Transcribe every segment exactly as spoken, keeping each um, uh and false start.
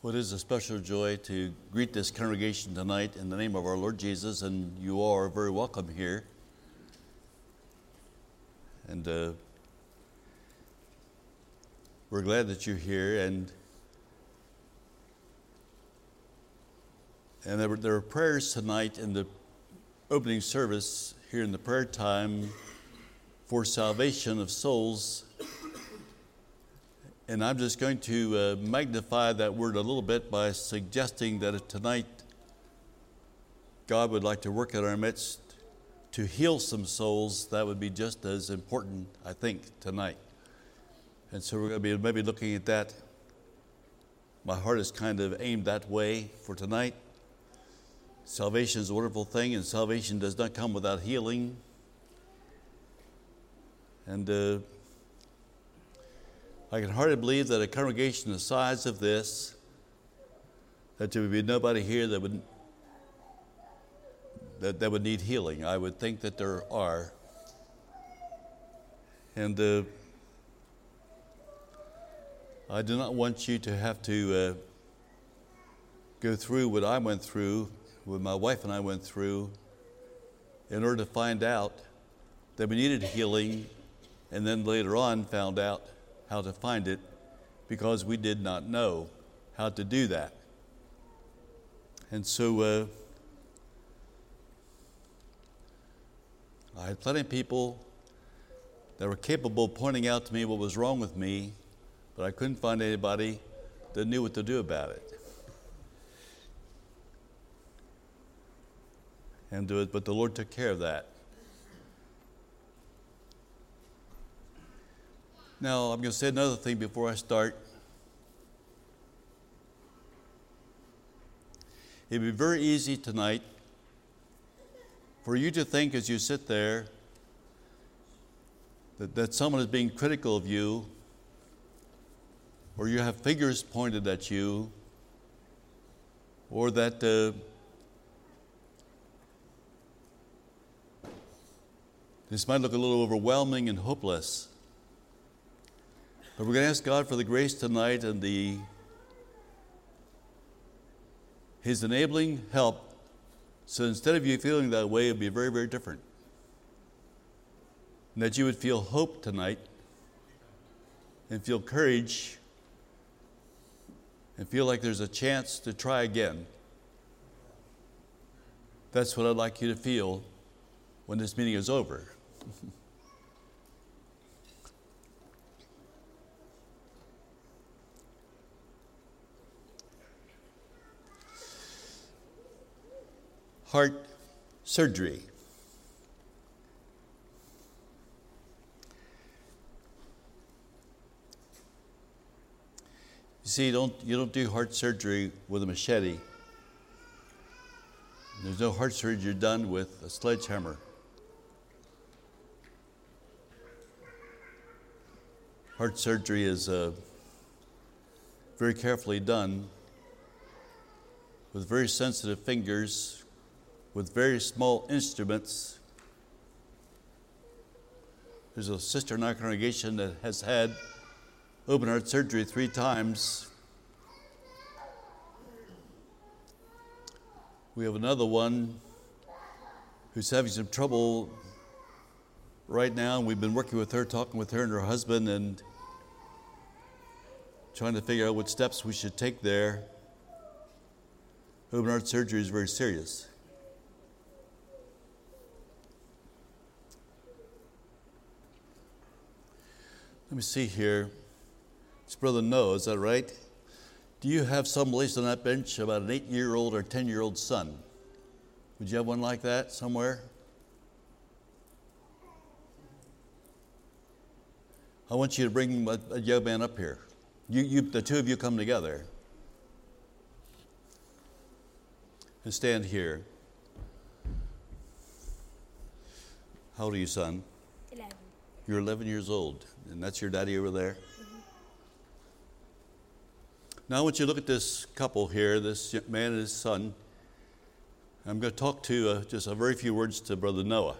Well, it is a special joy to greet this congregation tonight in the name of our Lord Jesus, and you all are very welcome here. And uh, we're glad that you're here. And and there were, there were prayers tonight in the opening service here in the prayer time for salvation of souls. And I'm just going to uh, magnify that word a little bit by suggesting that if tonight God would like to work in our midst to heal some souls, that would be just as important, I think, tonight. And so we're going to be maybe looking at that. My heart is kind of aimed that way for tonight. Salvation is a wonderful thing, and salvation does not come without healing. And uh, I can hardly believe that a congregation the size of this, that there would be nobody here that would that, that would need healing. I would think that there are. And uh, I do not want you to have to uh, go through what I went through, what my wife and I went through, in order to find out that we needed healing, and then later on found out how to find it, because we did not know how to do that. And so uh, I had plenty of people that were capable of pointing out to me what was wrong with me, but I couldn't find anybody that knew what to do about it. And do it, but the Lord took care of that. Now, I'm going to say another thing before I start. It'd be very easy tonight for you to think as you sit there that, that someone is being critical of you, or you have fingers pointed at you, or that uh, this might look a little overwhelming and hopeless. But we're going to ask God for the grace tonight and the His enabling help, so instead of you feeling that way, it would be very, very different. And that you would feel hope tonight and feel courage and feel like there's a chance to try again. That's what I'd like you to feel when this meeting is over. Heart surgery. You see, you don't, you don't do heart surgery with a machete. There's no heart surgery done with a sledgehammer. Heart surgery is uh, very carefully done with very sensitive fingers, with very small instruments. There's a sister in our congregation that has had open heart surgery three times. We have another one who's having some trouble right now, and we've been working with her, talking with her and her husband, and trying to figure out what steps we should take there. Open heart surgery is very serious. Let me see here. It's Brother Noah, is that right? Do you have some place on that bench about an eight-year-old or ten-year-old son? Would you have one like that somewhere? I want you to bring a, a young man up here. You, you, the two of you come together. And stand here. How old are you, son? eleven. You're eleven years old, and that's your daddy over there? Mm-hmm. Now I want you to look at this couple here, this man and his son. I'm going to talk to uh, just a very few words to Brother Noah.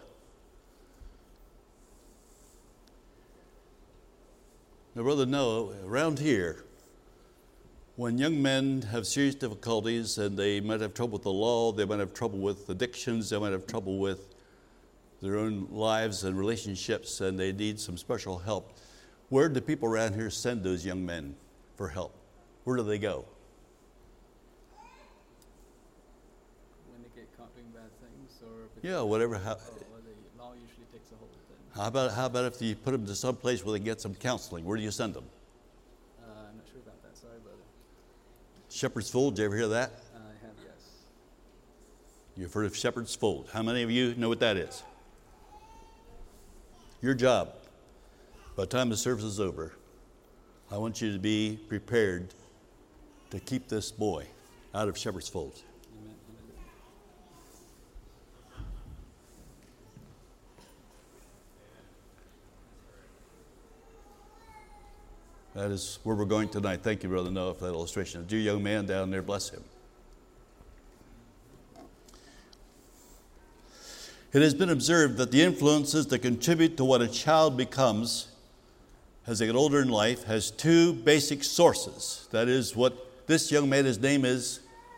Now, Brother Noah, around here, When young men have serious difficulties and they might have trouble with the law, they might have trouble with addictions, they might have trouble with their own lives and relationships, and they need some special help, where do people around here send those young men for help? Where do they go? When they get caught doing bad things, or if Yeah, whatever. How, or the law usually takes a hold of them. how about how about if you put them to some place where they can get some counseling? Where do you send them? Uh, I'm not sure about that. Sorry, brother. Shepherd's Fold. Did you ever hear that? I have, yes. You've heard of Shepherd's Fold. How many of you know what that is? Your job, by the time the service is over, I want you to be prepared to keep this boy out of Shepherd's Fold. Amen. That is where we're going tonight. Thank you, Brother Noah, for that illustration. Dear young man down there, bless him. It has been observed that the influences that contribute to what a child becomes as they get older in life has two basic sources. That is what this young man, his name is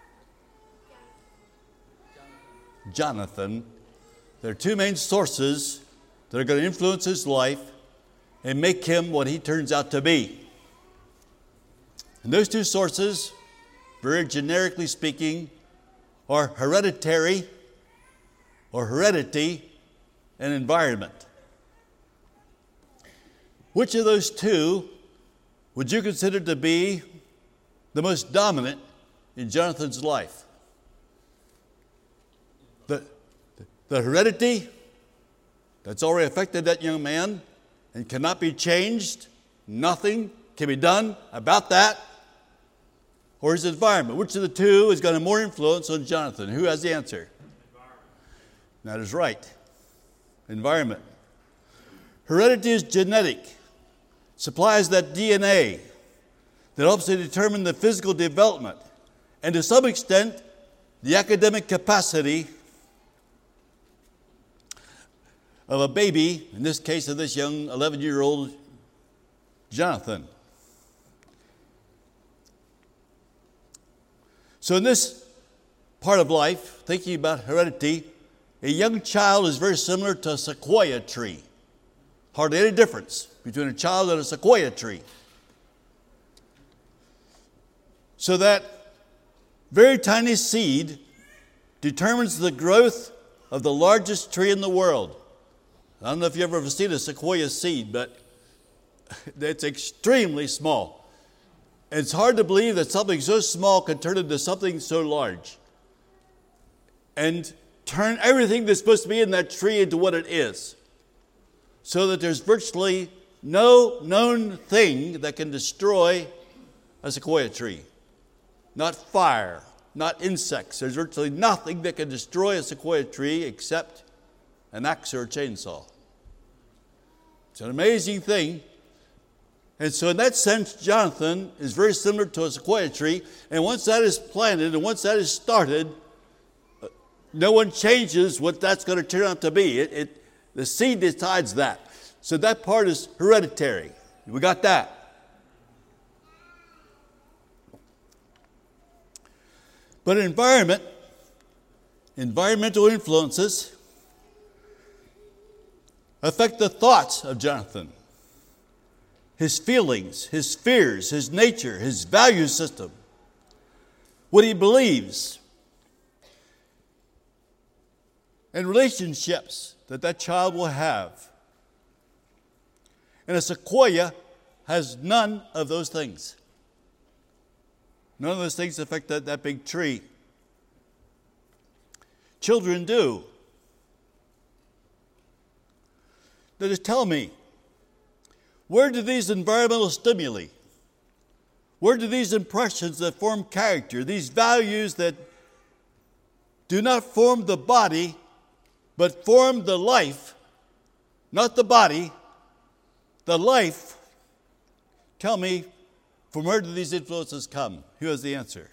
Jonathan. There are two main sources that are going to influence his life and make him what he turns out to be. And those two sources, very generically speaking, are hereditary or heredity and environment. Which of those two would you consider to be the most dominant in Jonathan's life? The, the heredity that's already affected that young man and cannot be changed, nothing can be done about that, or his environment? Which of the two is going to have more influence on Jonathan? Who has the answer? That is right. Environment. Heredity is genetic. Supplies that D N A that helps to determine the physical development and to some extent the academic capacity of a baby, in this case of this young eleven-year-old Jonathan. So in this part of life, thinking about heredity, a young child is very similar to a sequoia tree. Hardly any difference between a child and a sequoia tree. So that very tiny seed determines the growth of the largest tree in the world. I don't know if you've ever seen a sequoia seed, but it's extremely small. It's hard to believe that something so small can turn into something so large and turn everything that's supposed to be in that tree into what it is, so that there's virtually no known thing that can destroy a sequoia tree. Not fire, not insects. There's virtually nothing that can destroy a sequoia tree except an axe or a chainsaw. It's an amazing thing. And so in that sense, Jonathan is very similar to a sequoia tree. And once that is planted and once that is started, no one changes what that's going to turn out to be. It, it, the seed decides that. So that part is hereditary. We got that. But environment, environmental influences affect the thoughts of Jonathan, his feelings, his fears, his nature, his value system, what he believes, and relationships that that child will have. And a sequoia has none of those things. None of those things affect that, that big tree. Children do. Now just tell me, where do these environmental stimuli, where do these impressions that form character, these values that do not form the body, but form the life, not the body, the life, tell me, from where do these influences come? Who has the answer?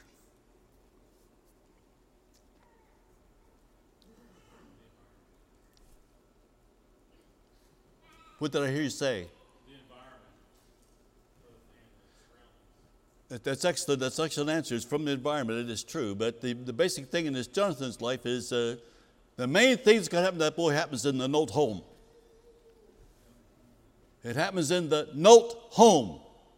What did I hear you say? The environment or the family That's excellent. That's excellent answers from the environment. It is true. But the, the basic thing in this Jonathan's life is uh, the main thing that's going to happen to that boy happens in the Nolt home. It happens in the Nolt home.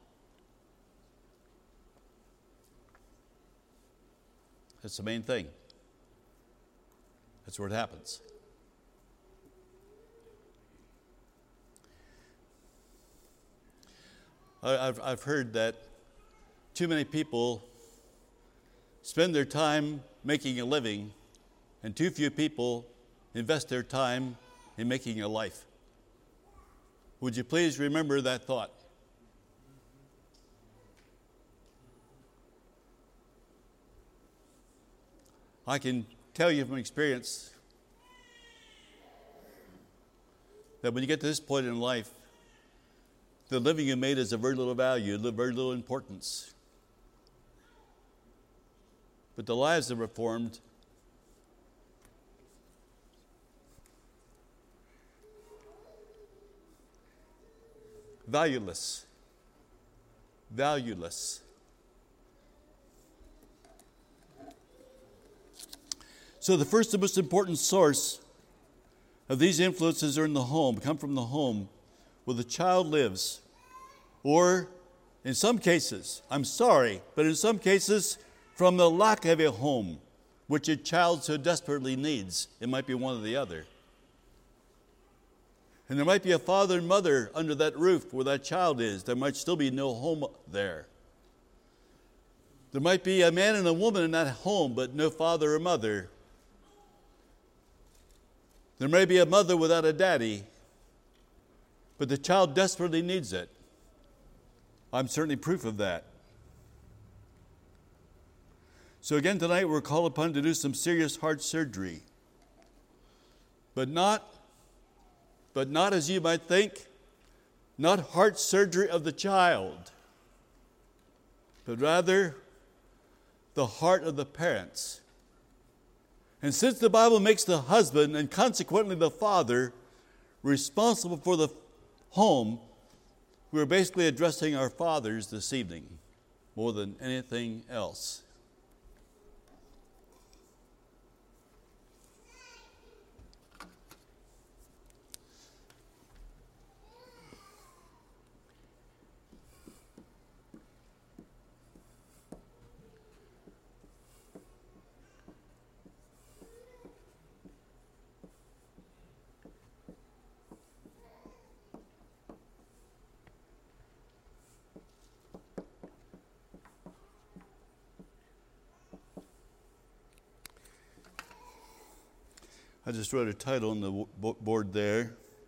That's the main thing. That's where it happens. I, I've, I've heard that too many people spend their time making a living, and too few people invest their time in making a life. Would you please remember that thought? I can tell you from experience that when you get to this point in life, the living you made is of very little value, very little importance. But the lives that were formed valueless, valueless. So the first and most important source of these influences are in the home, come from the home where the child lives. Or in some cases, I'm sorry, but in some cases, from the lack of a home, which a child so desperately needs. It might be one or the other. And there might be a father and mother under that roof where that child is. There might still be no home there. There might be a man and a woman in that home, but no father or mother. There may be a mother without a daddy, but the child desperately needs it. I'm certainly proof of that. So again tonight we're called upon to do some serious heart surgery. But not, but not as you might think, not heart surgery of the child, but rather the heart of the parents. And since the Bible makes the husband and consequently the father responsible for the home, we're basically addressing our fathers this evening more than anything else. I just wrote a title on the board there.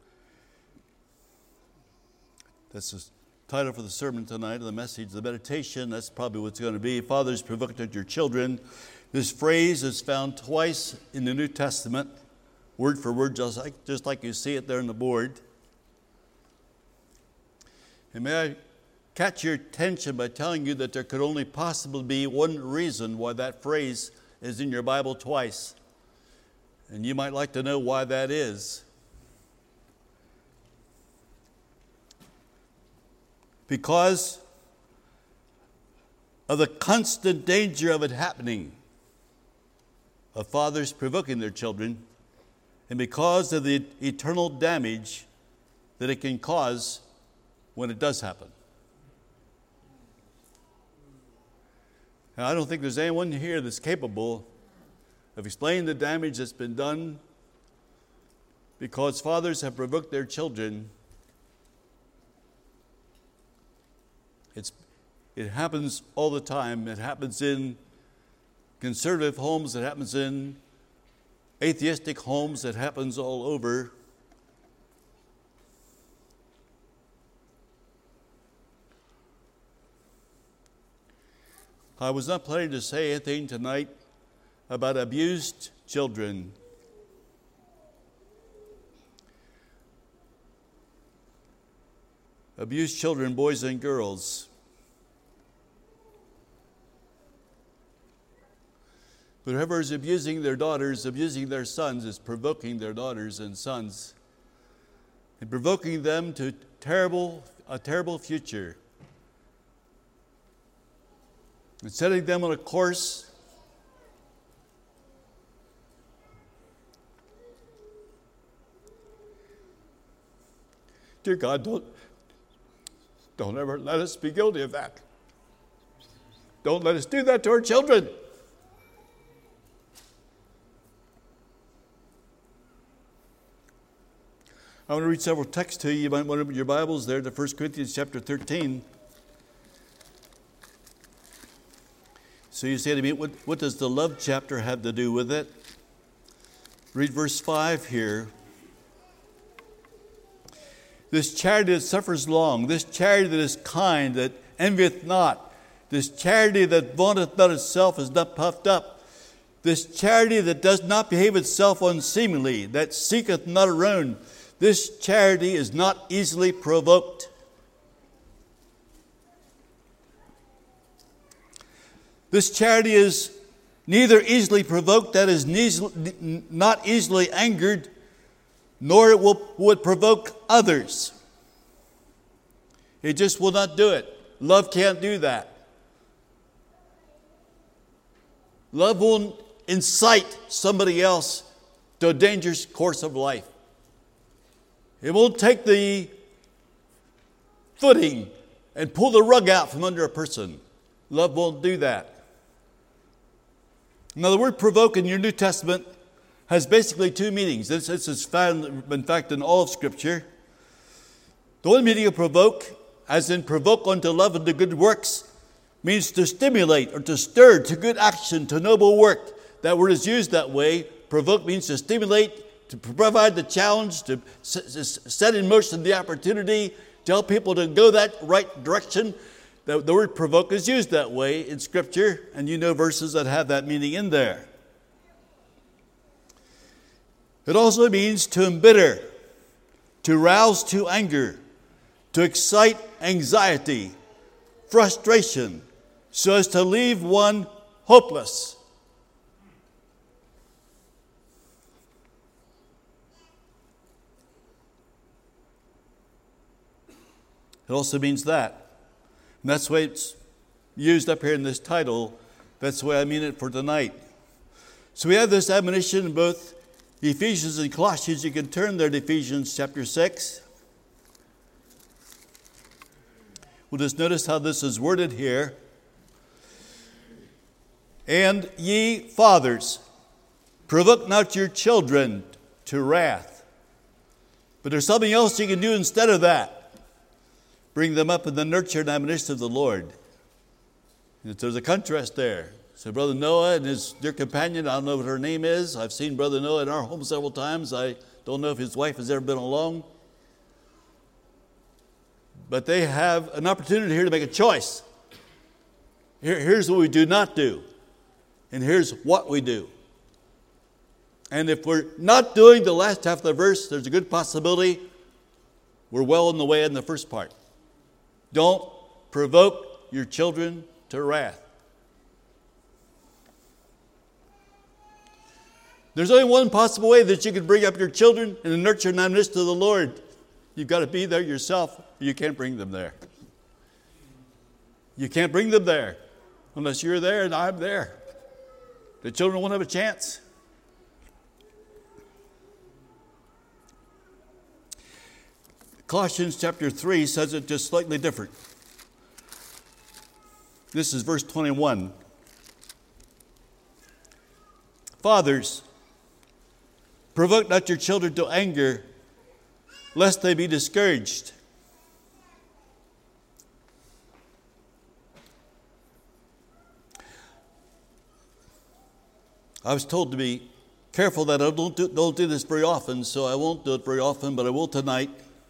That's the title for the sermon tonight, the message, the meditation. That's probably what it's going to be. Fathers, provoke not your children. This phrase is found twice in the New Testament, word for word, just like, just like you see it there on the board. And may I catch your attention by telling you that there could only possibly be one reason why that phrase is in your Bible twice. And you might like to know why that is. Because of the constant danger of it happening, of fathers provoking their children, and because of the eternal damage that it can cause when it does happen. Now, I don't think there's anyone here that's capable of explaining the damage that's been done because fathers have provoked their children. It's, it happens all the time. It happens in conservative homes. It happens in atheistic homes. It happens all over. I was not planning to say anything tonight about abused children. Abused children, boys and girls. But whoever is abusing their daughters, abusing their sons, is provoking their daughters and sons and provoking them to terrible, a terrible future. and setting them on a course Dear God, don't, don't ever let us be guilty of that. Don't let us do that to our children. I want to read several texts to you. You might want to open your Bibles there to First Corinthians chapter thirteen. So you say to me, what, what does the love chapter have to do with it? Read verse five here. This charity that suffers long, this charity that is kind, that envieth not, this charity that vaunteth not itself, is not puffed up, this charity that does not behave itself unseemly, that seeketh not her own, this charity is not easily provoked. This charity is neither easily provoked, that is not easily angered, nor it will, would provoke others. It just will not do it. Love can't do that. Love won't incite somebody else to a dangerous course of life. It won't take the footing and pull the rug out from under a person. Love won't do that. Now, the word provoke in your New Testament has basically two meanings. This, this is found, in fact, in all of Scripture. The one meaning of provoke, as in provoke unto love and to good works, means to stimulate or to stir to good action, to noble work. That word is used that way. Provoke means to stimulate, to provide the challenge, to set in motion the opportunity, to help people to go that right direction. The, the word provoke is used that way in Scripture, and you know verses that have that meaning in there. It also means to embitter, to rouse to anger, to excite anxiety, frustration, so as to leave one hopeless. It also means that. And that's the way it's used up here in this title. That's the way I mean it for tonight. So we have this admonition in both Ephesians and Colossians. You can turn there to Ephesians chapter six. We'll just notice how this is worded here. And ye fathers, provoke not your children to wrath. But there's something else you can do instead of that. Bring them up in the nurture and admonition of the Lord. And there's a contrast there. So Brother Noah and his dear companion, I don't know what her name is. I've seen Brother Noah in our home several times. I don't know if his wife has ever been along. But they have an opportunity here to make a choice. Here, here's what we do not do. And here's what we do. And if we're not doing the last half of the verse, there's a good possibility we're well on the way in the first part. Don't provoke your children to wrath. There's only one possible way that you can bring up your children in the nurture and admonition of the Lord. You've got to be there yourself, or you can't bring them there. You can't bring them there unless you're there and I'm there. The children won't have a chance. Colossians chapter three says it just slightly different. This is verse twenty-one. Fathers, provoke not your children to anger, lest they be discouraged. I was told to be careful that I don't do, don't do this very often, so I won't do it very often, but I will tonight.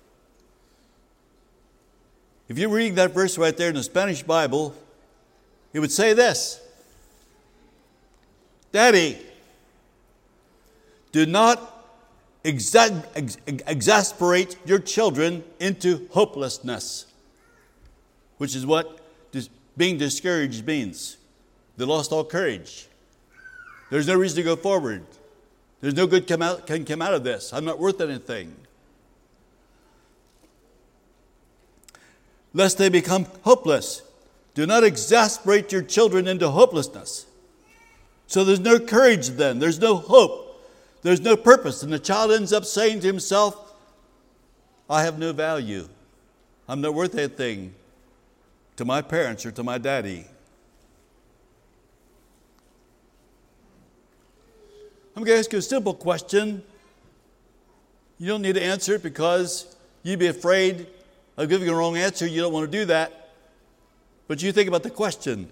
If you're reading that verse right there in the Spanish Bible, it would say this: Daddy, do not exa- ex- exasperate your children into hopelessness, which is what dis- being discouraged means. They lost all courage. There's no reason to go forward. There's no good come out, can come out of this. I'm not worth anything. Lest they become hopeless. Do not exasperate your children into hopelessness. So there's no courage then. There's no hope. There's no purpose. And the child ends up saying to himself, I have no value. I'm not worth anything to my parents or to my daddy. I'm going to ask you a simple question. You don't need to answer it because you'd be afraid of giving a wrong answer. You don't want to do that. But you think about the question.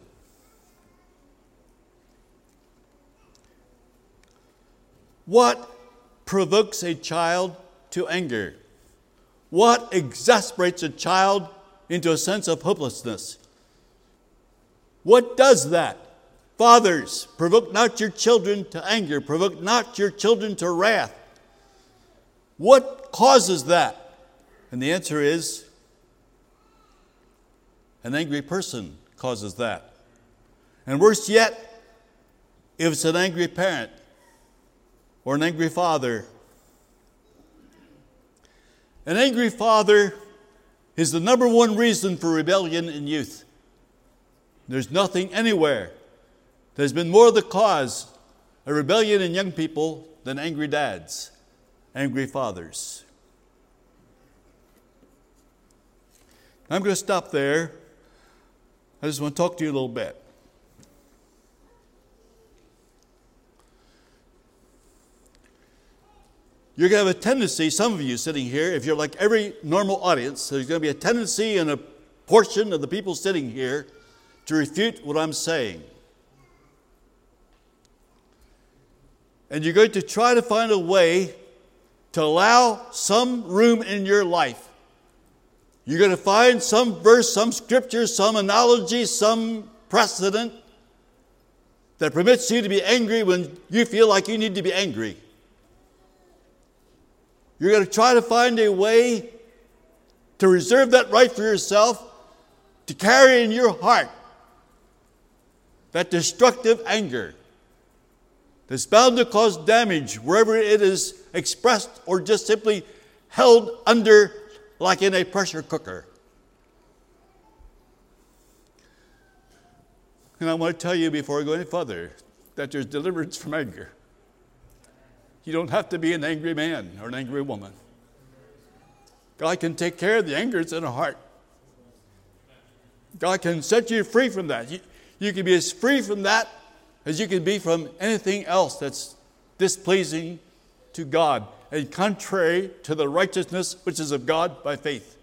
What provokes a child to anger? What exasperates a child into a sense of hopelessness? What does that? Fathers, provoke not your children to anger. Provoke not your children to wrath. What causes that? And the answer is, an angry person causes that. And worse yet, if it's an angry parent or an angry father. An angry father is the number one reason for rebellion in youth. There's nothing anywhere that's been more the cause of rebellion in young people than angry dads, angry fathers. I'm going to stop there. I just want to talk to you a little bit. You're going to have a tendency, some of you sitting here, if you're like every normal audience, there's going to be a tendency in a portion of the people sitting here to refute what I'm saying. And you're going to try to find a way to allow some room in your life. You're going to find some verse, some scripture, some analogy, some precedent that permits you to be angry when you feel like you need to be angry. You're going to try to find a way to reserve that right for yourself, to carry in your heart that destructive anger that's bound to cause damage wherever it is expressed or just simply held under like in a pressure cooker. And I want to tell you before I go any further that there's deliverance from anger. You don't have to be an angry man or an angry woman. God can take care of the anger that's in our heart. God can set you free from that. You, you can be as free from that as you can be from anything else that's displeasing to God and contrary to the righteousness which is of God by faith.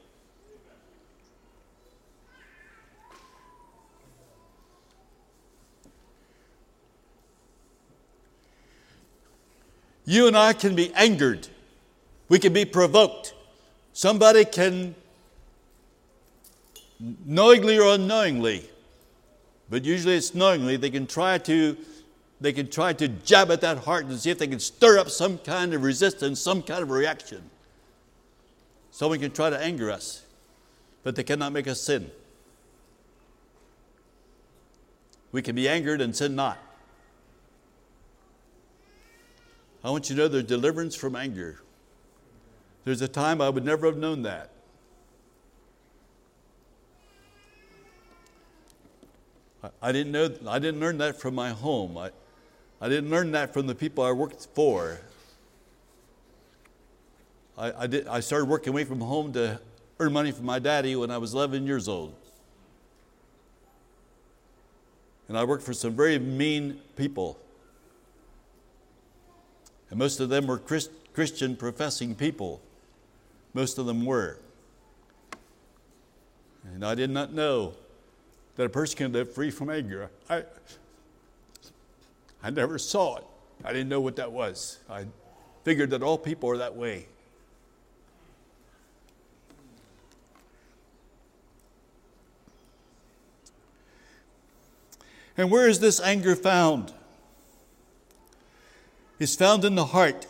You and I can be angered. We can be provoked. Somebody can, knowingly or unknowingly, but usually it's knowingly, they can try to they can try to jab at that heart and see if they can stir up some kind of resistance, some kind of reaction. Someone can try to anger us, but they cannot make us sin. We can be angered and sin not. I want you to know there's deliverance from anger. There's a time I would never have known that. I, I didn't know. I didn't learn that from my home. I, I didn't learn that from the people I worked for. I, I did. I started working away from home to earn money for my daddy when I was eleven years old. And I worked for some very mean people. And most of them were Christ, Christian professing people. Most of them were. And I did not know that a person can live free from anger. I, I never saw it. I didn't know what that was. I figured that all people are that way. And where is this anger found? It's found in the heart.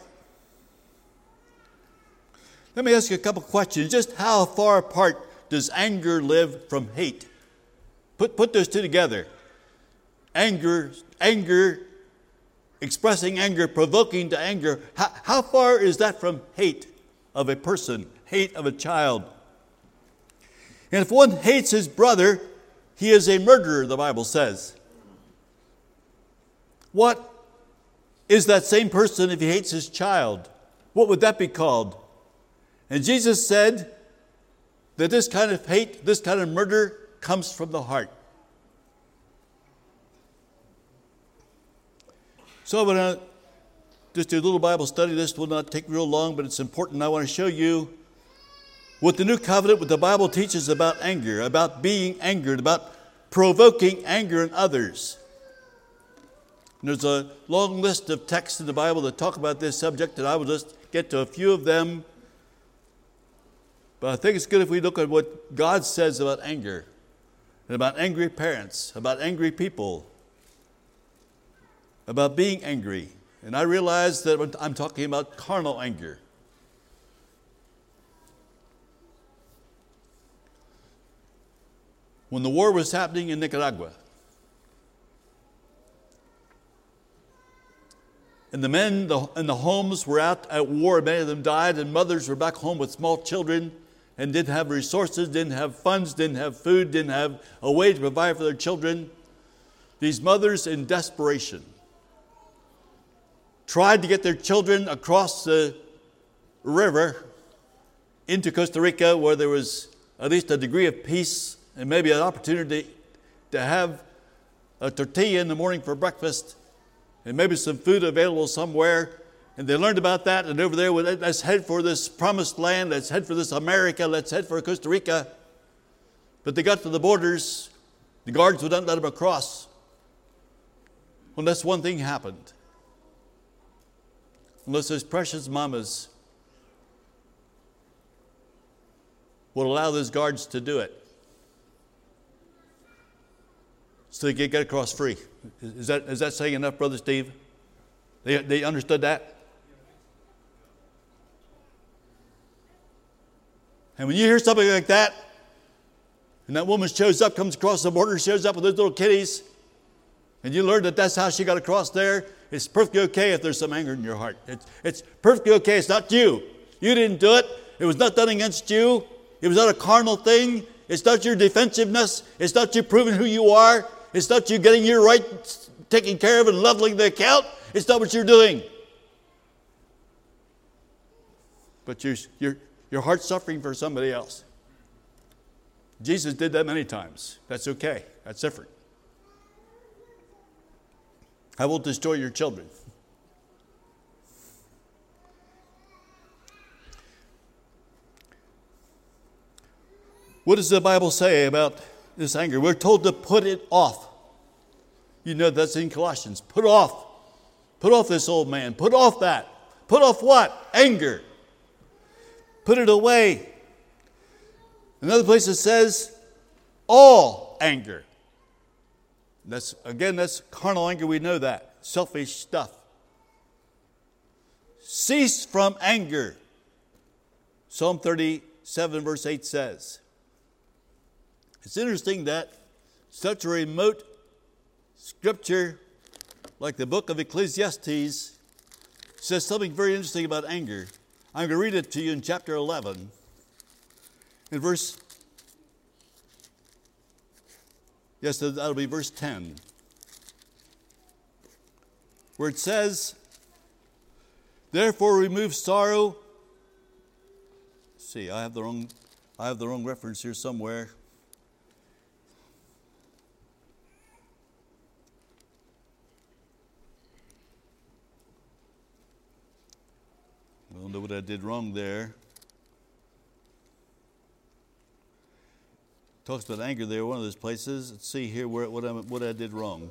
Let me ask you a couple questions. Just how far apart does anger live from hate? Put, put those two together. Anger, anger, expressing anger, provoking to anger. How, how far is that from hate of a person, hate of a child? And if one hates his brother, He is a murderer, the Bible says. What is that same person if he hates his child? What would that be called? And Jesus said that this kind of hate, this kind of murder comes from the heart. So I'm going to just do a little Bible study. This will not take real long, but it's important. I want to show you what the new covenant, what the Bible teaches about anger, about being angered, about provoking anger in others. And there's a long list of texts in the Bible that talk about this subject, and I will just get to a few of them. But I think it's good if we look at what God says about anger, and about angry parents, about angry people, about being angry. And I realize that I'm talking about carnal anger. When the war was happening in Nicaragua, and the men in the homes were out at war, many of them died, and mothers were back home with small children and didn't have resources, didn't have funds, didn't have food, didn't have a way to provide for their children. These mothers, in desperation, tried to get their children across the river into Costa Rica, where there was at least a degree of peace and maybe an opportunity to have a tortilla in the morning for breakfast and maybe some food available somewhere. And they learned about that, and over there, well, let's head for this promised land, let's head for this America, let's head for Costa Rica. But they got to the borders, the guards would not let them across unless one thing happened. Unless those precious mamas would allow those guards to do it, so they could get across free. Is that, is that saying enough, Brother Steve? They, they understood that? And when you hear something like that, and that woman shows up, comes across the border, shows up with those little kitties, and you learn that that's how she got across there, it's perfectly okay if there's some anger in your heart. It's, it's perfectly okay. It's not you. You didn't do it. It was not done against you. It was not a carnal thing. It's not your defensiveness. It's not you proving who you are. It's not you getting your right taken care of and leveling the account. It's not what you're doing. But you're, you're, your heart's suffering for somebody else. Jesus did that many times. That's okay. That's different. I won't destroy your children. What does the Bible say about this anger? We're told to put it off. You know that's in Colossians. Put off. Put off this old man. Put off that. Put off what? Anger. Put it away. Another place it says, all anger. That's, again, that's carnal anger. We know that. Selfish stuff. Cease from anger. Psalm thirty-seven verse eight says. It's interesting that such a remote scripture like the book of Ecclesiastes says something very interesting about anger. I'm going to read it to you in chapter eleven. In verse, yes, that'll be verse ten, where it says, therefore remove sorrow. Let's see, I have the wrong, I have the wrong reference here somewhere. I don't know what I did wrong there. Talks about anger there, one of those places. Let's see here where, what, I, what I did wrong.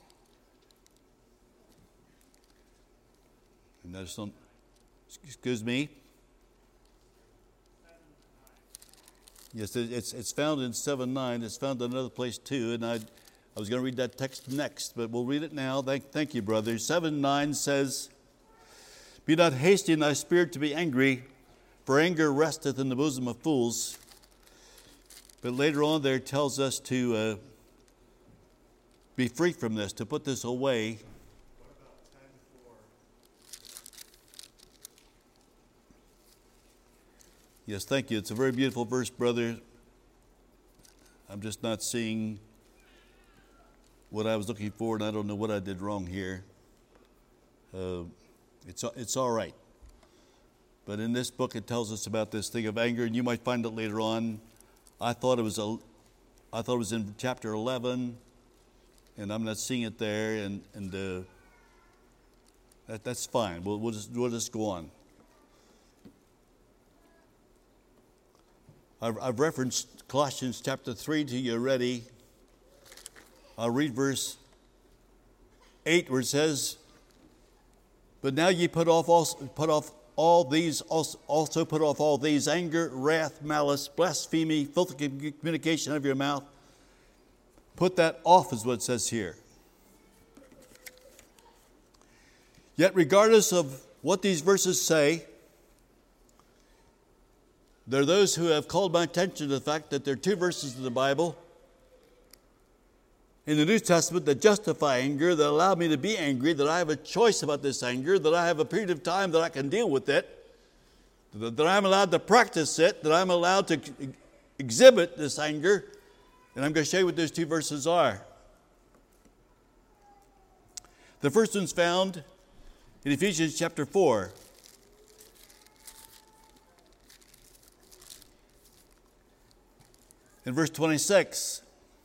And there's some, excuse me. Yes, it's, it's found in seven nine. It's found in another place too. And I, I was going to read that text next, but we'll read it now. Thank, thank you, brother. seven nine says, be not hasty in thy spirit to be angry, for anger resteth in the bosom of fools. But later on there it tells us to uh, be free from this, to put this away. Yes, thank you. It's a very beautiful verse, brother. I'm just not seeing what I was looking for, and I don't know what I did wrong here. Uh, it's it's all right. But in this book, it tells us about this thing of anger, and you might find it later on. I thought it was a, I thought it was in chapter eleven, and I'm not seeing it there, and and uh, that that's fine. We'll we'll just we'll just go on. I've, I've referenced Colossians chapter three to you already. I'll read verse eight, where it says, "But now ye put off also, put off all these also, also put off all these: anger, wrath, malice, blasphemy, filthy communication out of your mouth." Put that off, is what it says here. Yet, regardless of what these verses say, there are those who have called my attention to the fact that there are two verses in the Bible in the New Testament that justify anger, that allow me to be angry, that I have a choice about this anger, that I have a period of time that I can deal with it, that I'm allowed to practice it, that I'm allowed to exhibit this anger. And I'm going to show you what those two verses are. The first one's found in Ephesians chapter four. In verse twenty-six.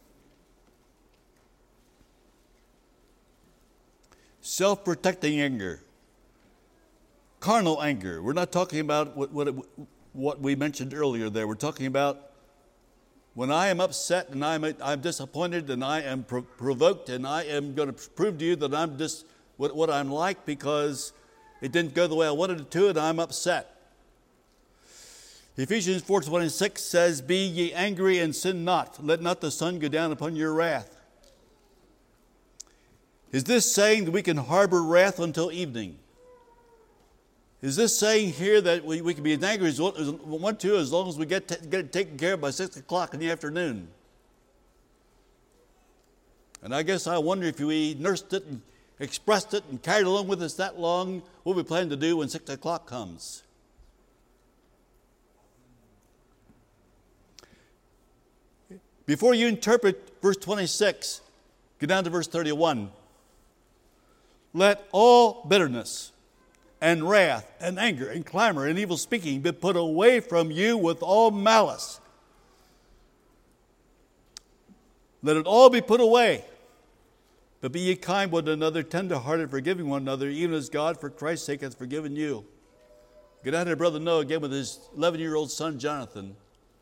Self-protecting anger. Carnal anger. We're not talking about what, what, it, what we mentioned earlier there. We're talking about when I am upset and I'm, I'm disappointed and I am pro- provoked and I am going to prove to you that I'm just what, what I'm like because it didn't go the way I wanted it to and I'm upset. Ephesians four twenty-six says, "Be ye angry and sin not. Let not the sun go down upon your wrath." Is this saying that we can harbor wrath until evening? Is this saying here that we, we can be as angry as we want to as long as we get, t- get it taken care of by six o'clock in the afternoon? And I guess I wonder if we nursed it and expressed it and carried along with us that long, what we plan to do when six o'clock comes. Before you interpret verse twenty-six, go down to verse thirty-one. "Let all bitterness and wrath and anger and clamor and evil speaking be put away from you with all malice." Let it all be put away. "But be ye kind one to another, tender-hearted, forgiving one another, even as God for Christ's sake hath forgiven you." Go down to Brother Noah again with his eleven-year-old son Jonathan.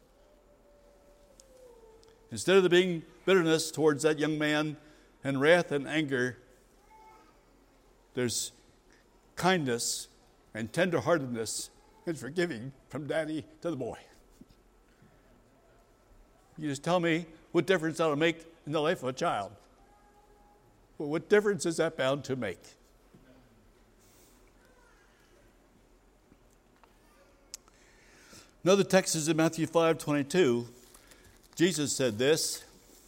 Instead of there being bitterness towards that young man and wrath and anger, there's kindness and tenderheartedness and forgiving from daddy to the boy. You just tell me what difference that'll make in the life of a child. Well, what difference is that bound to make? Another text is in Matthew five twenty-two. Jesus said this,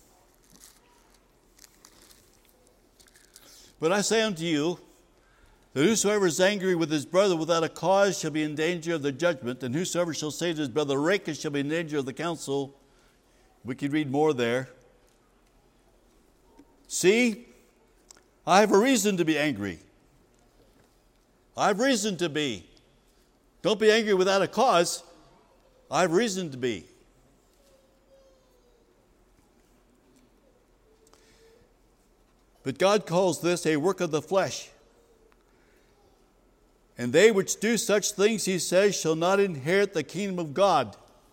"But I say unto you, that whosoever is angry with his brother without a cause shall be in danger of the judgment, and whosoever shall say to his brother, Rake, shall be in danger of the council." We could read more there. See, I have a reason to be angry. I have reason to be. Don't be angry without a cause. I have reason to be. But God calls this a work of the flesh. "And they which do such things," he says, "shall not inherit the kingdom of God."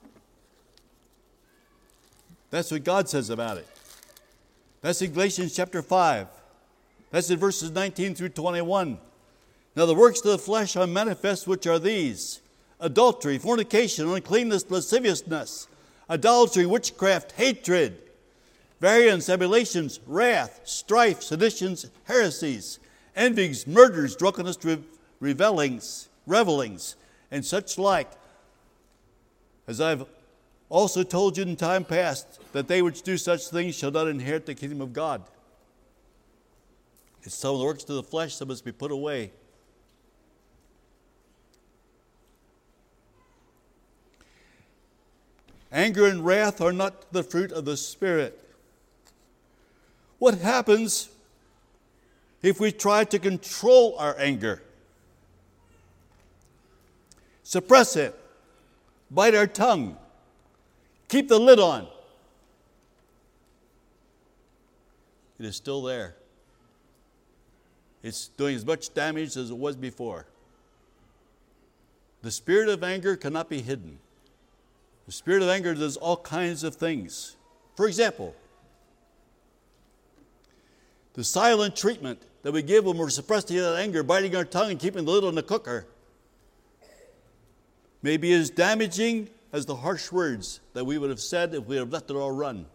That's what God says about it. That's in Galatians chapter five. That's in verses nineteen through twenty-one. "Now the works of the flesh are manifest, which are these: adultery, fornication, uncleanness, lasciviousness, idolatry, witchcraft, hatred, variance, emulations, wrath, strife, seditions, heresies, envies, murders, drunkenness, revelings, revelings, and such like, as I've also told you in time past, that they which do such things shall not inherit the kingdom of God." It's some of the works of the flesh that must be put away. Anger and wrath are not the fruit of the Spirit. What happens if we try to control our anger? Suppress it, bite our tongue, keep the lid on. It is still there. It's doing as much damage as it was before. The spirit of anger cannot be hidden. The spirit of anger does all kinds of things. For example, the silent treatment that we give when we're suppressing that anger, biting our tongue and keeping the lid on the cooker, may be as damaging as the harsh words that we would have said if we had let it all run.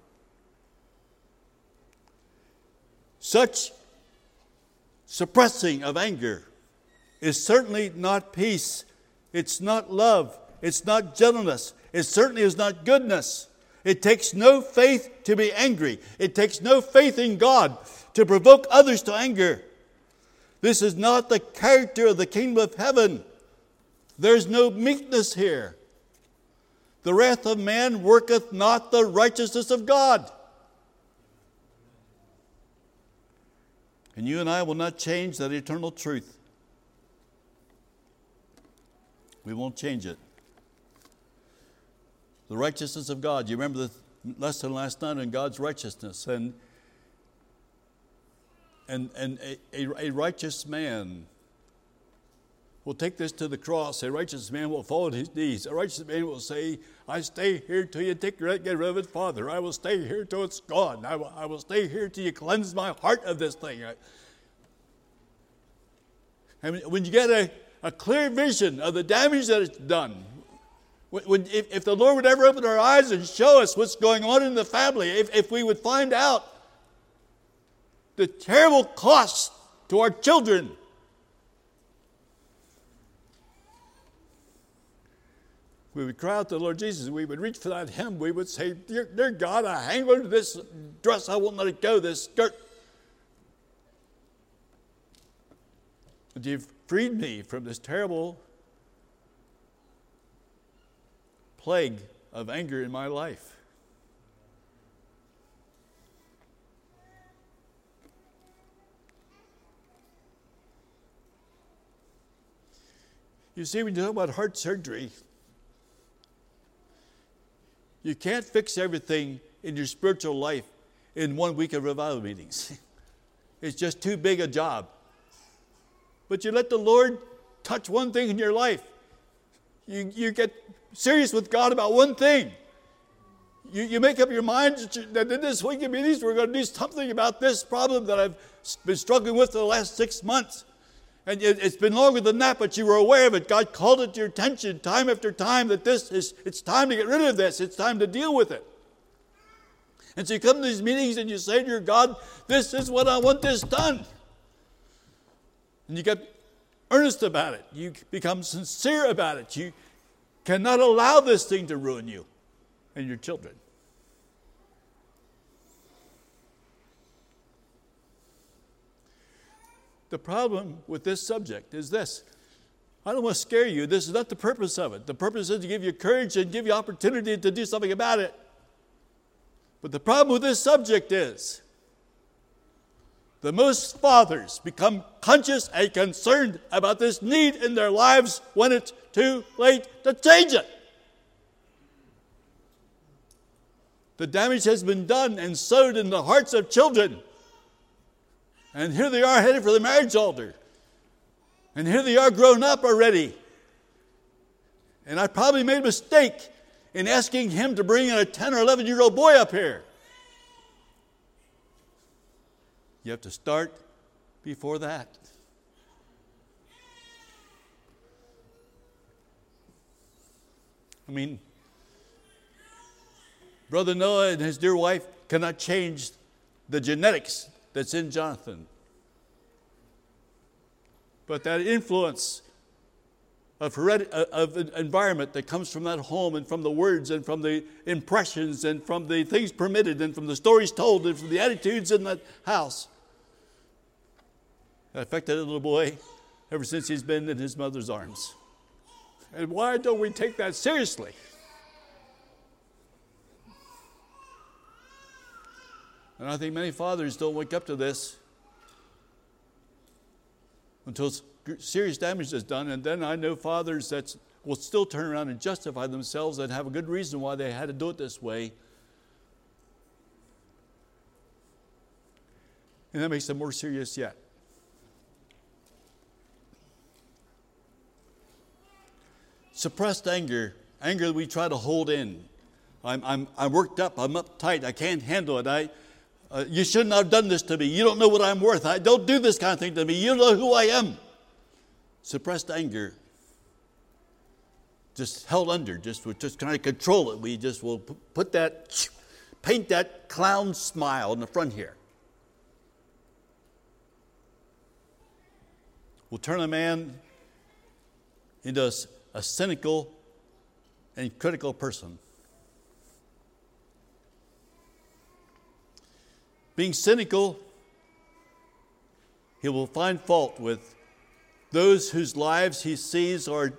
Such suppressing of anger is certainly not peace. It's not love. It's not gentleness. It certainly is not goodness. It takes no faith to be angry. It takes no faith in God to provoke others to anger. This is not the character of the kingdom of heaven. There's no meekness here. The wrath of man worketh not the righteousness of God. And you and I will not change that eternal truth. We won't change it. The righteousness of God. You remember the lesson last night on God's righteousness. And, and, and a, a, a righteous man will take this to the cross. A righteous man will fall on his knees. A righteous man will say, I stay here till you take get rid of it, Father. I will stay here till it's gone. I will, I will stay here till you cleanse my heart of this thing. And when you get a, a clear vision of the damage that it's done, when, when, if, if the Lord would ever open our eyes and show us what's going on in the family, if, if we would find out the terrible cost to our children, we would cry out to the Lord Jesus. We would reach for that hem. We would say, dear, dear God, I hang on to this dress. I won't let it go, this skirt. But you've freed me from this terrible plague of anger in my life. You see, when you talk about heart surgery, you can't fix everything in your spiritual life in one week of revival meetings. It's just too big a job. But you let the Lord touch one thing in your life. You, you get serious with God about one thing. You, you make up your mind that in this week of meetings we're going to do something about this problem that I've been struggling with for the last six months. And it, it's been longer than that, but you were aware of it. God called it to your attention time after time that this is, it's time to get rid of this. It's time to deal with it. And so you come to these meetings and you say to your God, this is what I want this done. And you get earnest about it. You become sincere about it. You cannot allow this thing to ruin you and your children. The problem with this subject is this. I don't want to scare you. This is not the purpose of it. The purpose is to give you courage and give you opportunity to do something about it. But the problem with this subject is that most fathers become conscious and concerned about this need in their lives when it's too late to change it. The damage has been done and sowed in the hearts of children. And here they are headed for the marriage altar. And here they are grown up already. And I probably made a mistake in asking him to bring in a ten or eleven year old boy up here. You have to start before that. I mean, Brother Noah and his dear wife cannot change the genetics that's in Jonathan. But that influence of, hered- of environment that comes from that home and from the words and from the impressions and from the things permitted and from the stories told and from the attitudes in that house affected a little boy ever since he's been in his mother's arms. And why don't we take that seriously? And I think many fathers don't wake up to this until serious damage is done. And then I know fathers that will still turn around and justify themselves and have a good reason why they had to do it this way. And that makes them more serious yet. Suppressed anger, anger that we try to hold in. I'm, I'm, I'm worked up, I'm uptight, I can't handle it. I, uh, you shouldn't have done this to me. You don't know what I'm worth. I don't do this kind of thing to me. You don't know who I am. Suppressed anger. Just held under, just we're just trying to control it. We just will put that, paint that clown smile in the front here. We'll turn a man into a, a cynical and critical person. Being cynical, he will find fault with those whose lives he sees are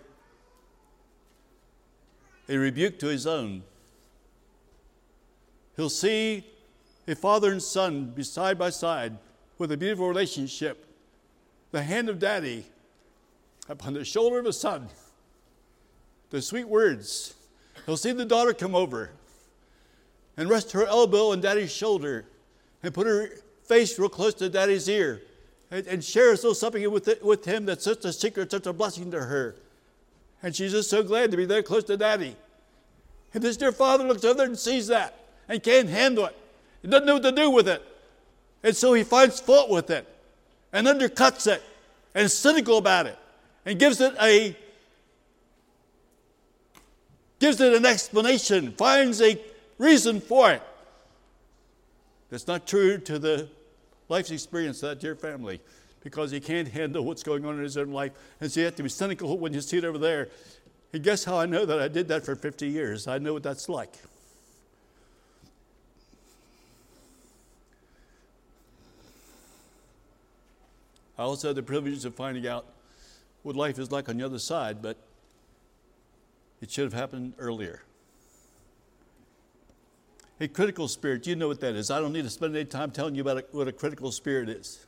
a rebuke to his own. He'll see a father and son be side by side with a beautiful relationship, the hand of daddy upon the shoulder of a son, the sweet words. He'll see the daughter come over and rest her elbow on daddy's shoulder and put her face real close to daddy's ear and, and share so something with, it, with him that's such a secret, such a blessing to her. And she's just so glad to be there close to daddy. And this dear father looks over and sees that and can't handle it. He doesn't know what to do with it. And so he finds fault with it and undercuts it and is cynical about it and gives it a gives it an explanation, finds a reason for it. That's not true to the life's experience of that dear family, because he can't handle what's going on in his own life. And so you have to be cynical when you see it over there. And guess how I know that I did that for fifty years? I know what that's like. I also had the privilege of finding out what life is like on the other side, but it should have happened earlier. A critical spirit, you know what that is. I don't need to spend any time telling you about a, what a critical spirit is.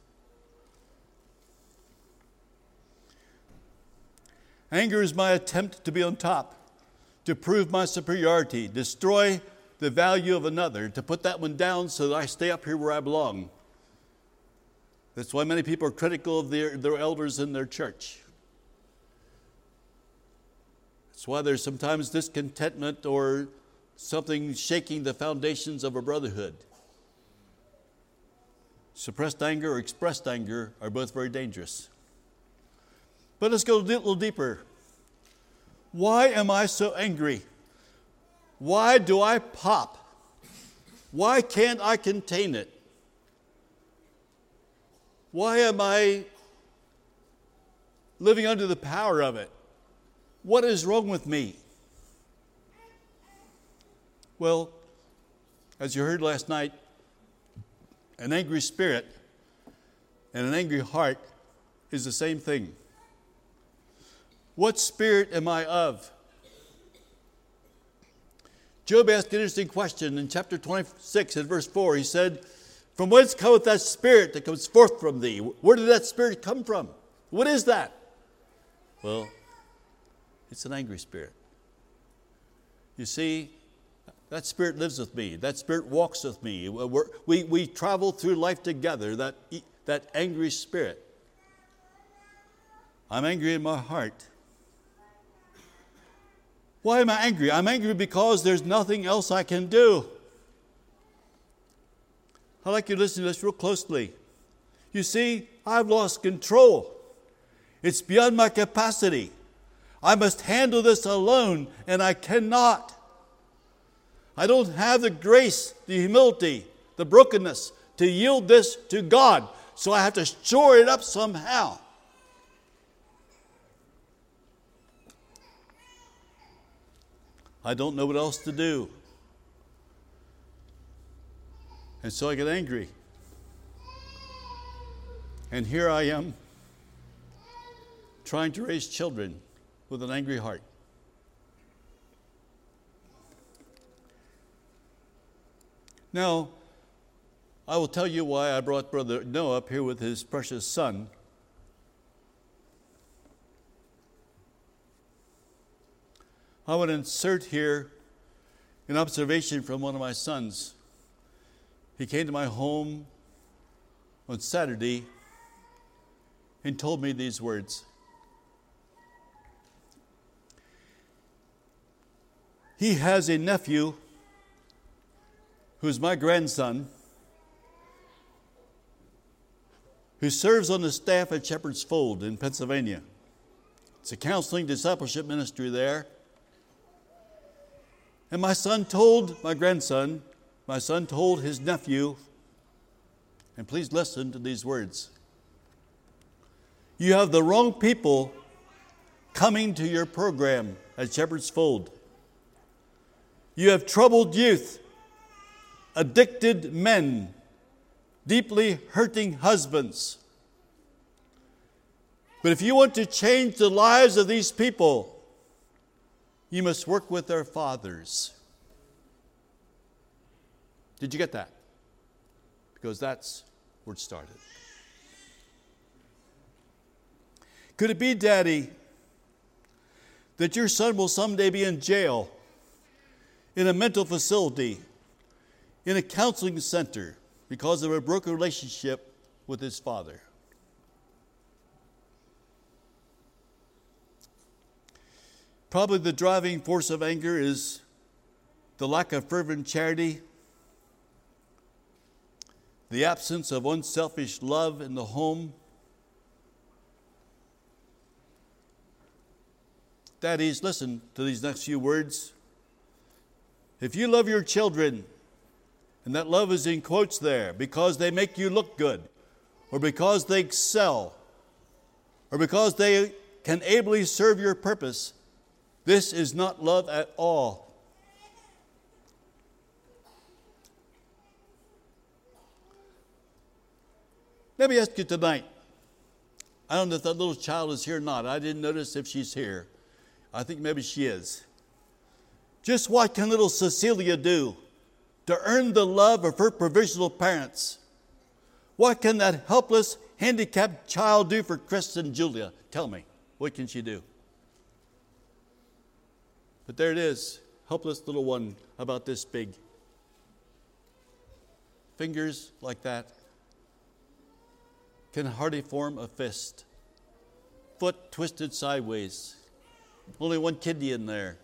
Anger is my attempt to be on top, to prove my superiority, destroy the value of another, to put that one down so that I stay up here where I belong. That's why many people are critical of their, their elders in their church. That's why there's sometimes discontentment or something shaking the foundations of a brotherhood. Suppressed anger or expressed anger are both very dangerous. But let's go a little deeper. Why am I so angry? Why do I pop? Why can't I contain it? Why am I living under the power of it? What is wrong with me? Well, as you heard last night, an angry spirit and an angry heart is the same thing. What spirit am I of? Job asked an interesting question in chapter twenty-six and verse four. He said, "From whence cometh that spirit that comes forth from thee?" Where did that spirit come from? What is that? Well, it's an angry spirit. You see, that spirit lives with me. That spirit walks with me. We're, we, we travel through life together, that, that angry spirit. I'm angry in my heart. Why am I angry? I'm angry because there's nothing else I can do. I'd like you to listen to this real closely. You see, I've lost control. It's beyond my capacity. I must handle this alone, and I cannot. I don't have the grace, the humility, the brokenness to yield this to God, so I have to shore it up somehow. I don't know what else to do. And so I get angry. And here I am trying to raise children with an angry heart. Now, I will tell you why I brought Brother Noah up here with his precious son. I want to insert here an observation from one of my sons. He came to my home on Saturday and told me these words. He has a nephew who's my grandson, who serves on the staff at Shepherd's Fold in Pennsylvania. It's a counseling discipleship ministry there. And my son told my grandson, my son told his nephew, and please listen to these words. You have the wrong people coming to your program at Shepherd's Fold. You have troubled youth, addicted men, deeply hurting husbands. But if you want to change the lives of these people, you must work with their fathers. Did you get that? Because that's where it started. Could it be, Daddy, that your son will someday be in jail, in a mental facility, in a counseling center because of a broken relationship with his father? Probably the driving force of anger is the lack of fervent charity, the absence of unselfish love in the home. Daddies, listen to these next few words. If you love your children, and that love is in quotes there, because they make you look good, or because they excel, or because they can ably serve your purpose, this is not love at all. Let me ask you tonight. I don't know if that little child is here or not. I didn't notice if she's here. I think maybe she is. Just what can little Cecilia do to earn the love of her provisional parents? What can that helpless, handicapped child do for Chris and Julia? Tell me, what can she do? But there it is, helpless little one about this big. Fingers like that can hardly form a fist. Foot twisted sideways. Only one kidney in there.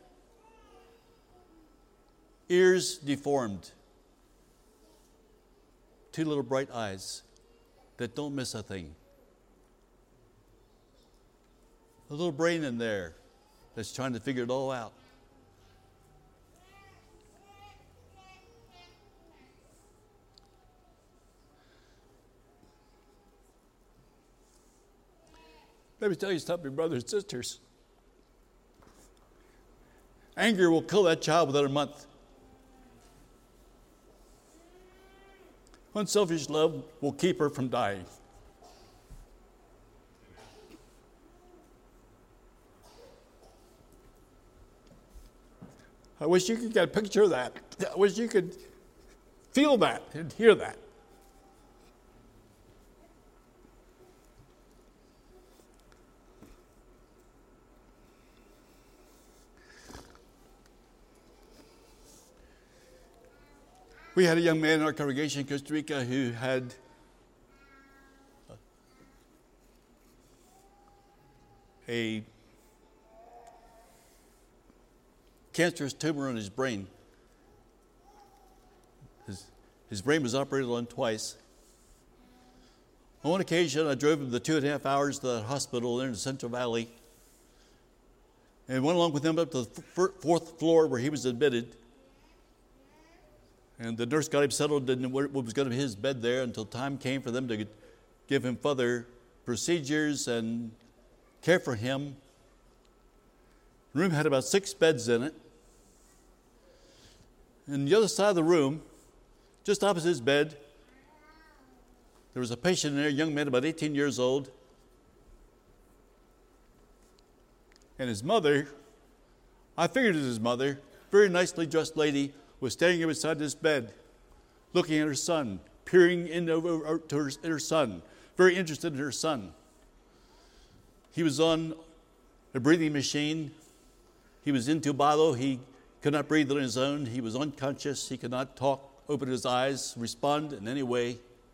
Ears deformed. Two little bright eyes that don't miss a thing. A little brain in there that's trying to figure it all out. Let me tell you something, brothers and sisters. Anger will kill that child within a month. Unselfish love will keep her from dying. I wish you could get a picture of that. I wish you could feel that and hear that. We had a young man in our congregation in Costa Rica who had a cancerous tumor in his brain. His, his brain was operated on twice. On one occasion, I drove him the two and a half hours to the hospital there in the Central Valley and went along with him up to the fourth floor where he was admitted. And the nurse got him settled in what was going to be his bed there until time came for them to give him further procedures and care for him. The room had about six beds in it. And the other side of the room, just opposite his bed, there was a patient in there, a young man about eighteen years old. And his mother, I figured it was his mother, very nicely dressed lady, was standing here beside this bed, looking at her son, peering in over to her, her son, very interested in her son. He was on a breathing machine. He was intubado. He could not breathe on his own. He was unconscious. He could not talk, open his eyes, respond in any way.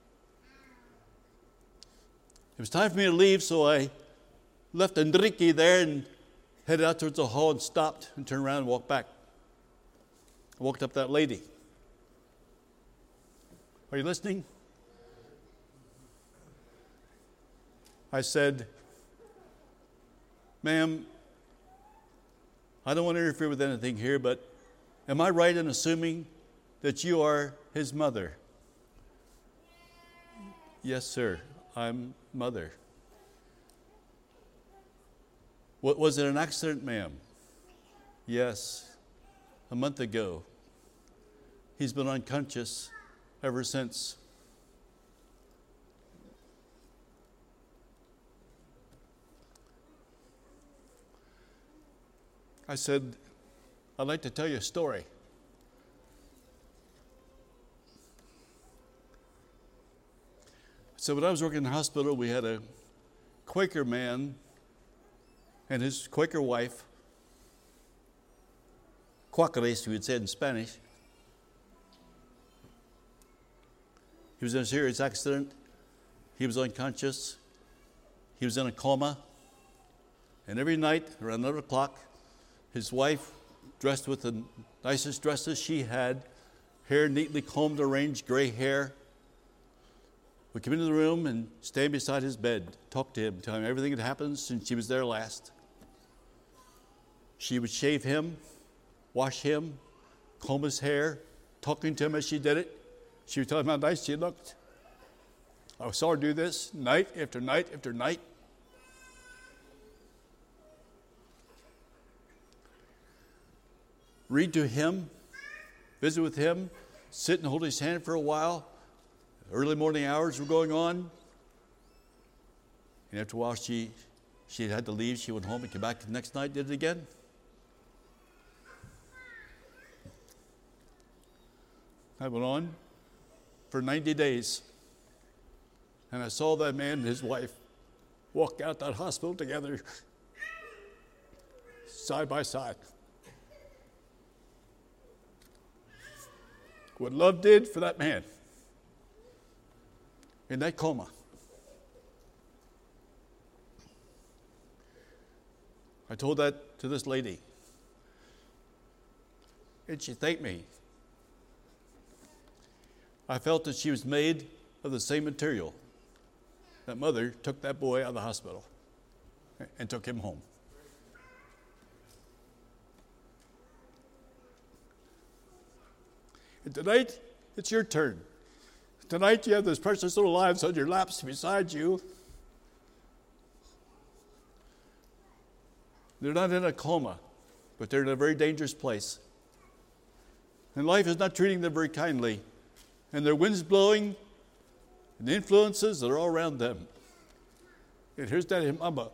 It was time for me to leave, so I left Enrique there and headed out towards the hall and stopped and turned around and walked back. I walked up to that lady. Are you listening? I said, ma'am, I don't want to interfere with anything here, but am I right in assuming that you are his mother? Yes, sir, I'm mother. What, was it an accident, ma'am? Yes, a month ago. He's been unconscious ever since. I said, I'd like to tell you a story. So when I was working in the hospital, we had a Quaker man and his Quaker wife, Quakeres, we would say it in Spanish. He was in a serious accident. He was unconscious. He was in a coma. And every night, around eleven o'clock, his wife, dressed with the nicest dresses she had, hair neatly combed, arranged, gray hair, would come into the room and stand beside his bed, talk to him, tell him everything that happened since she was there last. She would shave him, wash him, comb his hair, talking to him as she did it. She would tell him how nice she looked. I saw her do this night after night after night. Read to him, visit with him, sit and hold his hand for a while. Early morning hours were going on. And after a while, she, she had to leave. She went home and came back the next night, did it again. I went on for ninety days. And I saw that man and his wife walk out that hospital together, side by side. What love did for that man in that coma. I told that to this lady. And she thanked me. I felt that she was made of the same material. That mother took that boy out of the hospital and took him home. And tonight, it's your turn. Tonight, you have those precious little lives on your laps beside you. They're not in a coma, but they're in a very dangerous place. And life is not treating them very kindly. And their wind's blowing, and the influences that are all around them. And here's Daddy and Mama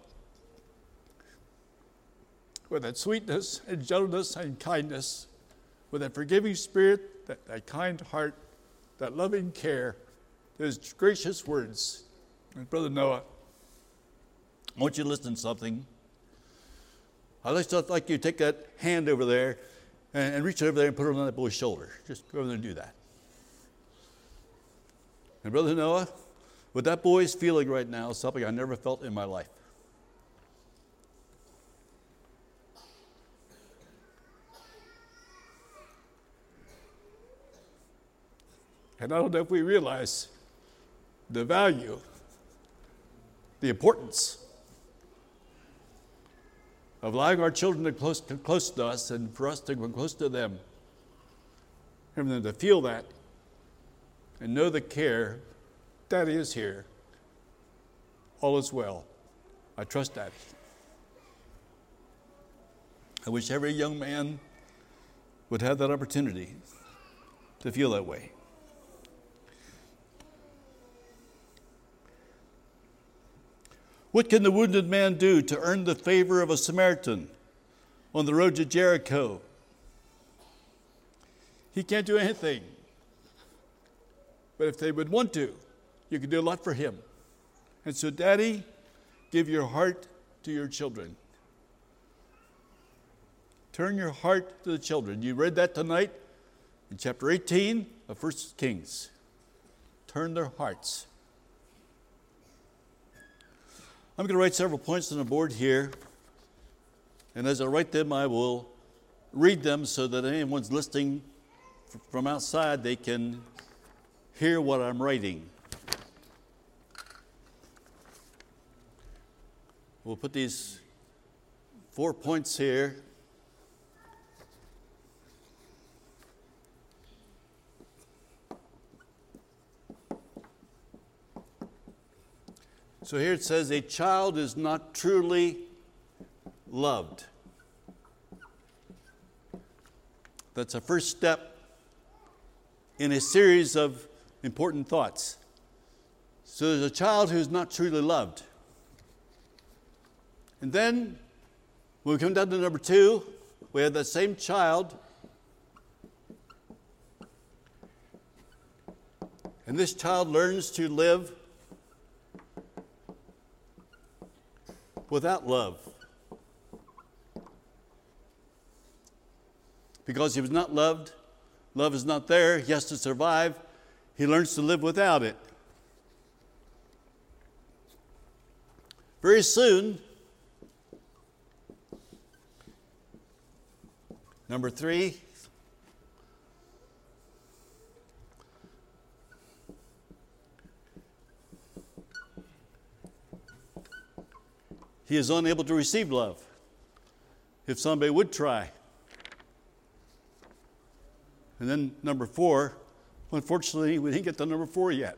with that sweetness and gentleness and kindness, with that forgiving spirit, that, that kind heart, that loving care, those gracious words. And Brother Noah, I want you to listen to something. I'd just like you to take that hand over there and, and reach over there and put it on that boy's shoulder. Just go over there and do that. And Brother Noah, what that boy is feeling right now is something I never felt in my life. And I don't know if we realize the value, the importance of allowing our children to close, to close to us and for us to go close to them. And them to feel that and know the care. Daddy is here. All is well. I trust Daddy. I wish every young man would have that opportunity to feel that way. What can the wounded man do to earn the favor of a Samaritan on the road to Jericho? He can't do anything. But if they would want to, you can do a lot for him. And so, Daddy, give your heart to your children. Turn your heart to the children. You read that tonight in chapter eighteen of First Kings. Turn their hearts. I'm going to write several points on the board here. And as I write them, I will read them so that anyone's listening from outside, they can hear what I'm writing. We'll put these four points here. So here it says, a child is not truly loved. That's a first step in a series of important thoughts. So there's a child who's not truly loved. And then, when we come down to number two, we have that same child. And this child learns to live without love. Because he was not loved, love is not there, he has to survive, he learns to live without it. Very soon, number three, he is unable to receive love if somebody would try. And then number four, unfortunately, we didn't get to number four yet.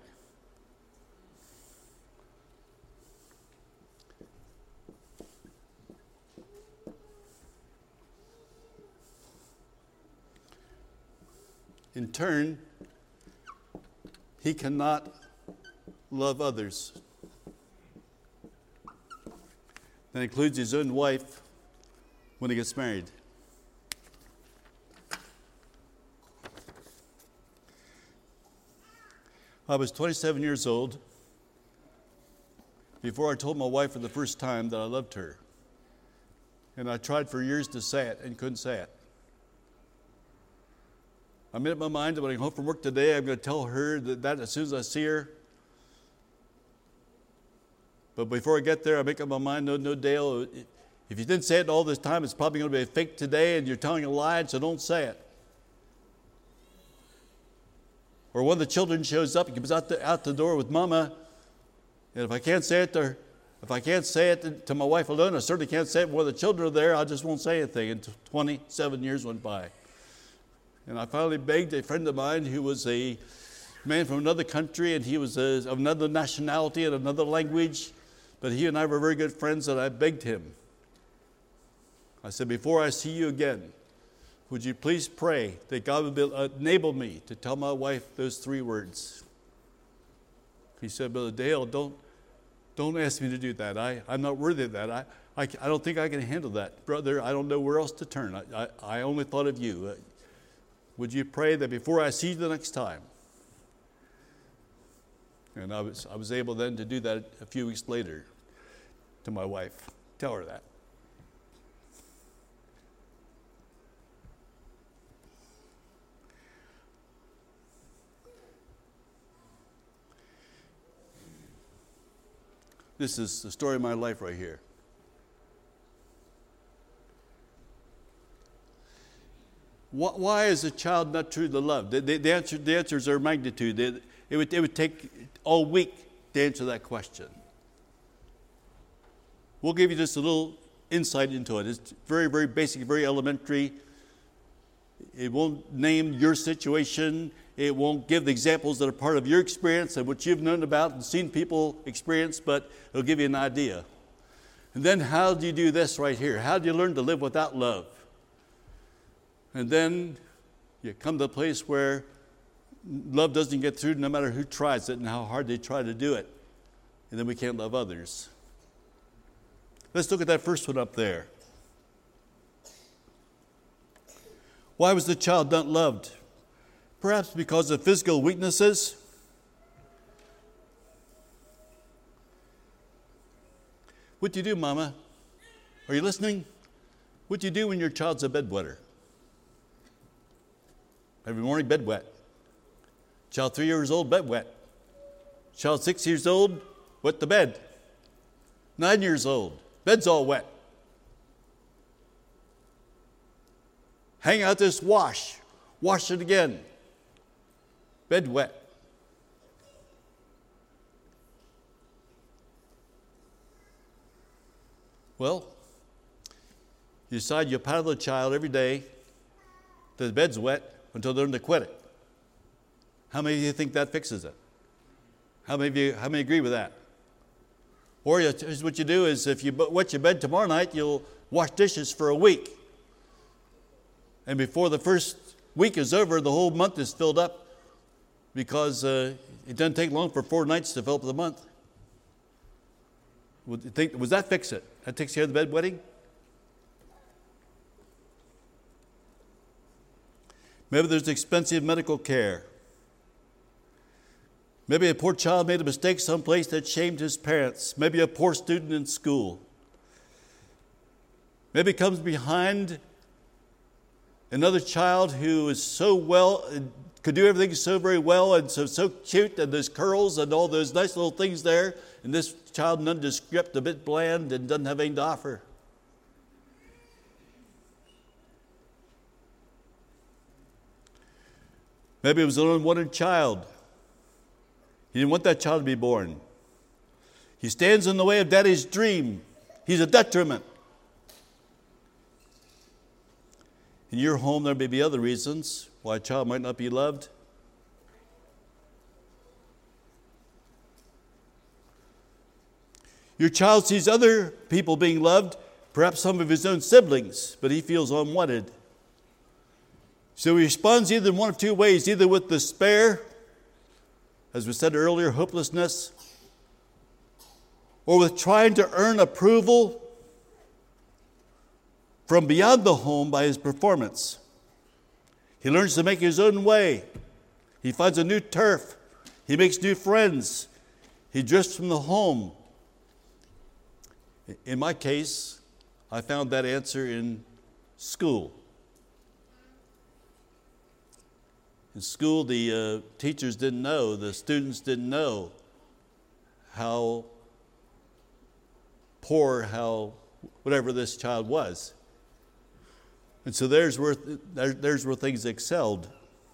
In turn, he cannot love others. That includes his own wife when he gets married. I was twenty-seven years old before I told my wife for the first time that I loved her. And I tried for years to say it and couldn't say it. I made up my mind that when I come home from work today, I'm going to tell her that, that as soon as I see her. But before I get there, I make up my mind, no, no, Dale, if you didn't say it all this time, it's probably going to be a fake today, and you're telling a lie, so don't say it. Or one of the children shows up, he comes out the, out the door with Mama, and if I can't say it to her, if I can't say it to, to my wife alone, I certainly can't say it when the children are there, I just won't say anything. And twenty-seven years went by. And I finally begged a friend of mine who was a man from another country, and he was a, of another nationality and another language, but he and I were very good friends, and I begged him. I said, before I see you again, would you please pray that God would enable me to tell my wife those three words? He said, Brother Dale, don't, don't ask me to do that. I, I'm not worthy of that. I, I, I don't think I can handle that. Brother, I don't know where else to turn. I, I, I only thought of you. Uh, would you pray that before I see you the next time? And I was, I was able then to do that a few weeks later to my wife. Tell her that. This is the story of my life right here. Why is a child not truly loved? The, the, the, answer, the answers are magnitude. It, it, would, it would take all week to answer that question. We'll give you just a little insight into it. It's very, very basic, very elementary. It won't name your situation. It won't give the examples that are part of your experience and what you've known about and seen people experience, but it'll give you an idea. And then how do you do this right here? How do you learn to live without love? And then you come to a place where love doesn't get through no matter who tries it and how hard they try to do it. And then we can't love others. Let's look at that first one up there. Why was the child not loved? Perhaps because of physical weaknesses. What do you do, Mama? Are you listening? What do you do when your child's a bedwetter? Every morning, bed wet. Child three years old, bed wet. Child six years old, wet the bed. Nine years old, bed's all wet. Hang out this wash. Wash it again. Bed wet. Well, you decide you paddle the child every day that the bed's wet until they learn to quit it. How many of you think that fixes it? How many of you, how many agree with that? Or you, what you do is if you wet your bed tomorrow night, you'll wash dishes for a week. And before the first week is over, the whole month is filled up because uh, it doesn't take long for four nights to fill up the month. Would you think, was that fix it? That takes care of the bedwetting? Maybe there's expensive medical care. Maybe a poor child made a mistake someplace that shamed his parents. Maybe a poor student in school. Maybe comes behind another child who is so well, could do everything so very well and so so cute, and there's curls and all those nice little things there, and this child nondescript, a bit bland, and doesn't have anything to offer. Maybe it was an unwanted child. He didn't want that child to be born. He stands in the way of daddy's dream. He's a detriment. In your home, there may be other reasons why a child might not be loved. Your child sees other people being loved, perhaps some of his own siblings, but he feels unwanted. So he responds either in one of two ways, either with despair, as we said earlier, hopelessness, or with trying to earn approval from beyond the home by his performance. He learns to make his own way. He finds a new turf. He makes new friends. He drifts from the home. In my case, I found that answer in school. In school, the uh, teachers didn't know, the students didn't know how poor, how whatever this child was. And so there's where, there's where things excelled.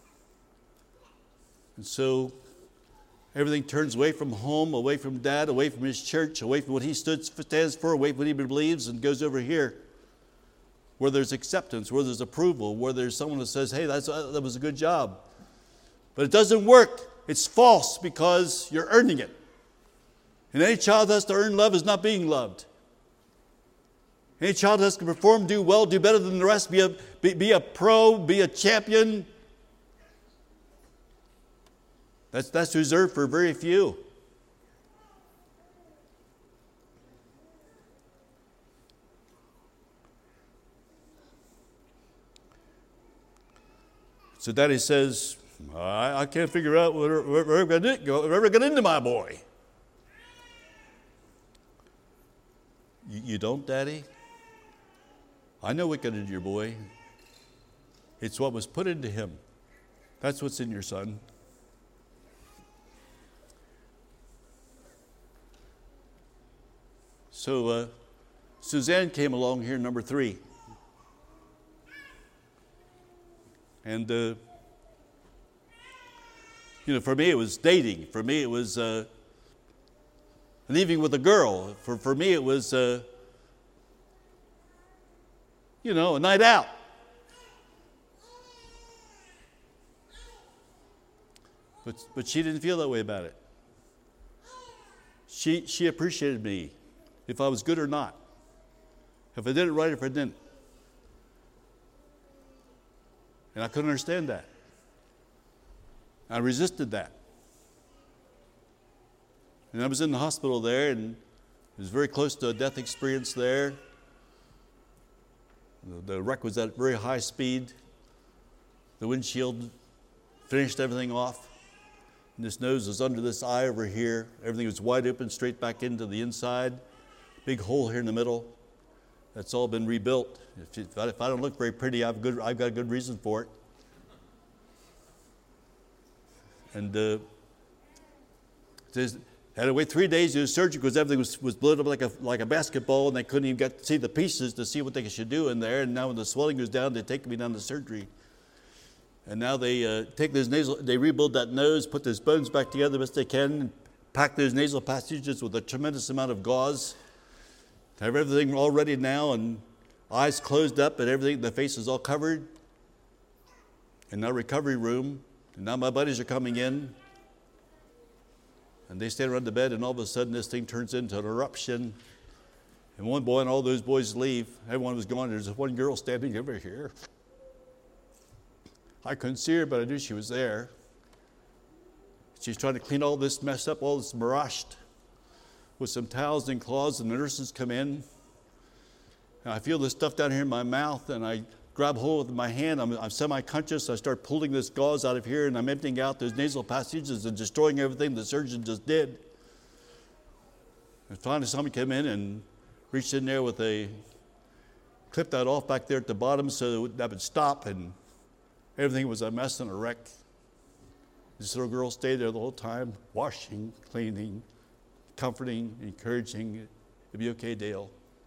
And so everything turns away from home, away from dad, away from his church, away from what he stood, stands for, away from what he believes, and goes over here where there's acceptance, where there's approval, where there's someone that says, hey, that's, that was a good job. But it doesn't work. It's false because you're earning it. And any child that has to earn love is not being loved. Any child that has to perform, do well, do better than the rest, be a, be, be a pro, be a champion, that's, that's reserved for very few. So Daddy says, I, I can't figure out where, where, where, where, where got into my boy. You, you don't, Daddy? I know what got into your boy. It's what was put into him. That's what's in your son. So uh, Suzanne came along here, number three. And, uh, you know, for me it was dating. For me it was uh, an evening with a girl. For, for me it was, uh, you know, a night out. But, but she didn't feel that way about it. She, she appreciated me if I was good or not. If I did it right, if I didn't. And I couldn't understand that. I resisted that. And I was in the hospital there, and it was very close to a death experience there. The, the wreck was at very high speed. The windshield finished everything off. And this nose was under this eye over here. Everything was wide open, straight back into the inside. big hole here in the middle. That's all been rebuilt. If, if, I, if I don't look very pretty, I've, good, I've got a good reason for it. And uh, says, had to wait three days to do surgery because everything was, was blown up like a, like a basketball, and they couldn't even get to see the pieces to see what they should do in there. And now when the swelling goes down, they take me down to surgery. And now they uh, take those nasal, they rebuild that nose, put those bones back together best they can, pack those nasal passages with a tremendous amount of gauze. Have everything all ready now, and eyes closed up, and everything, the face is all covered. And now recovery room, and now my buddies are coming in. And they stand around the bed, and all of a sudden this thing turns into an eruption. And one boy and all those boys leave. Everyone was gone. There's one girl standing over here. I couldn't see her, but I knew she was there. She's trying to clean all this mess up, all this marashed, with some towels and cloths, and the nurses come in. And I feel this stuff down here in my mouth, and I grab hold with my hand. I'm, I'm semi-conscious. I start pulling this gauze out of here, and I'm emptying out those nasal passages and destroying everything the surgeon just did. And finally somebody came in and reached in there with a, clipped that off back there at the bottom so that would stop, and everything was a mess and a wreck. This little girl stayed there the whole time, washing, cleaning, comforting, encouraging. It'll be okay, Dale.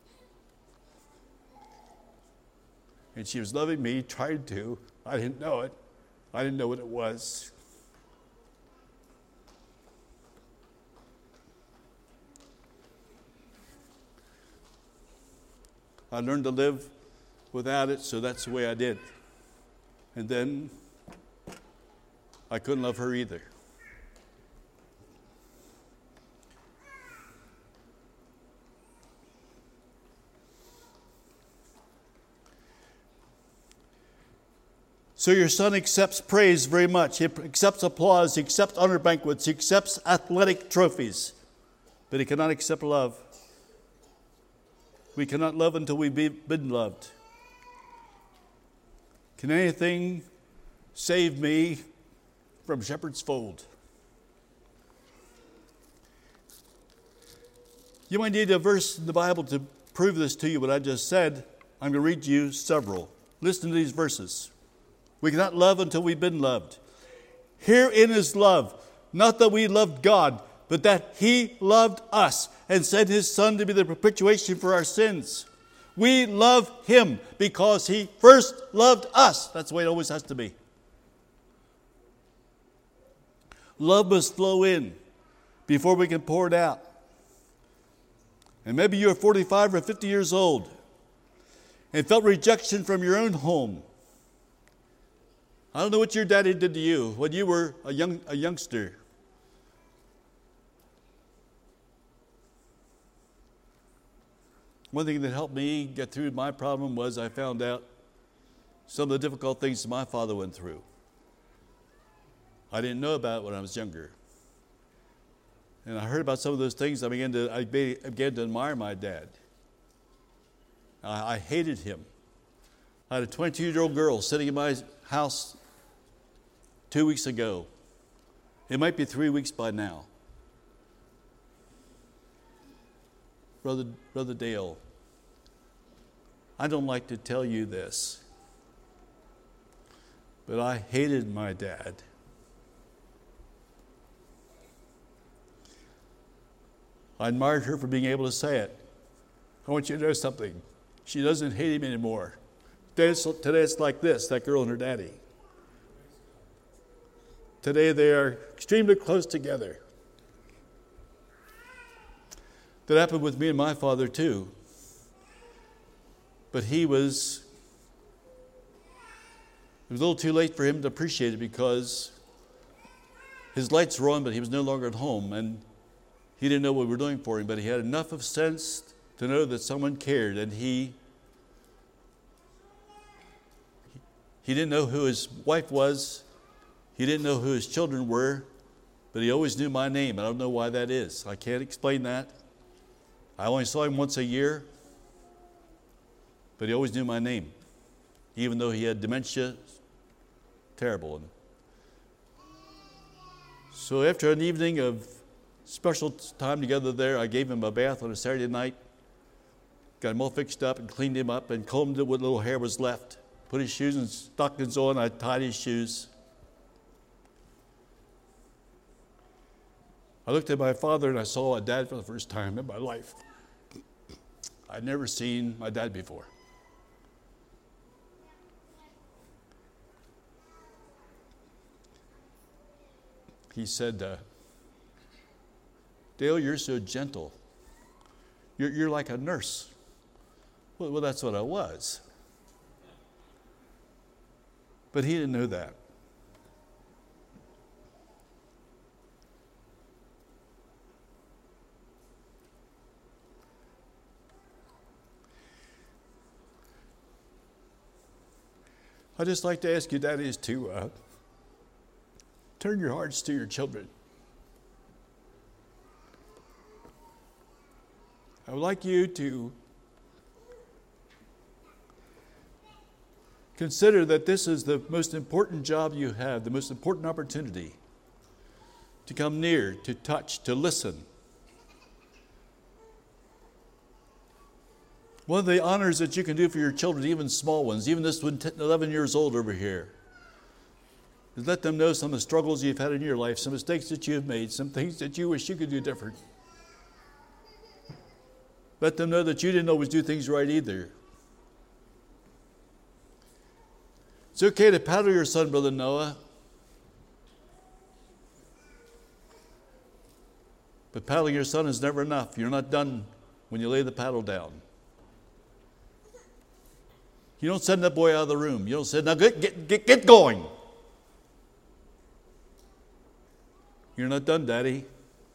And she was loving me, tried to. I didn't know it. I didn't know what it was. I learned to live without it, so that's the way I did. And then I couldn't love her either. So your son accepts praise very much. He accepts applause. He accepts honor banquets. He accepts athletic trophies. But he cannot accept love. We cannot love until we've been loved. Can anything save me from Shepherd's Fold? You might need a verse in the Bible to prove this to you, what I just said. I'm going to read you several. Listen to these verses. We cannot love until we've been loved. Herein is love, not that we loved God, but that He loved us and sent His Son to be the propitiation for our sins. We love Him because He first loved us. That's the way it always has to be. Love must flow in before we can pour it out. And maybe you're forty-five or fifty years old and felt rejection from your own home. I don't know what your daddy did to you when you were a young a youngster. One thing that helped me get through my problem was I found out some of the difficult things my father went through. I didn't know about it when I was younger. And I heard about some of those things. I began to I began to admire my dad. I, I hated him. I had a twenty-two-year-old girl sitting in my house two weeks ago. It might be three weeks by now. Brother, Brother Dale, I don't like to tell you this, but I hated my dad. I admired her for being able to say it. I want you to know something. She doesn't hate him anymore. Today it's, today it's like this, that girl and her daddy. Today they are extremely close together. That happened with me and my father too. But he was, it was a little too late for him to appreciate it because his lights were on, but he was no longer at home. And he didn't know what we were doing for him, but he had enough of sense to know that someone cared. And he, he didn't know who his wife was. He didn't know who his children were, but he always knew my name. I don't know why that is. I can't explain that. I only saw him once a year, but he always knew my name, even though he had dementia. Terrible. So after an evening of special time together there, I gave him a bath on a Saturday night, got him all fixed up and cleaned him up and combed what little hair was left. Put his shoes and stockings on. I tied his shoes. I looked at my father and I saw my dad for the first time in my life. I'd never seen my dad before. He said, uh, Dale, you're so gentle. You're, you're like a nurse. Well, well, that's what I was. But he didn't know that. I'd just like to ask you, daddies, to uh, turn your hearts to your children. I would like you to consider that this is the most important job you have, the most important opportunity to come near, to touch, to listen. One of the honors that you can do for your children, even small ones, even this one, eleven years old over here, is let them know some of the struggles you've had in your life, some mistakes that you have made, some things that you wish you could do different. Let them know that you didn't always do things right either. It's okay to paddle your son, Brother Noah. But paddling your son is never enough. You're not done when you lay the paddle down. You don't send that boy out of the room. You don't say, now get, get, get, get going. You're not done, Daddy.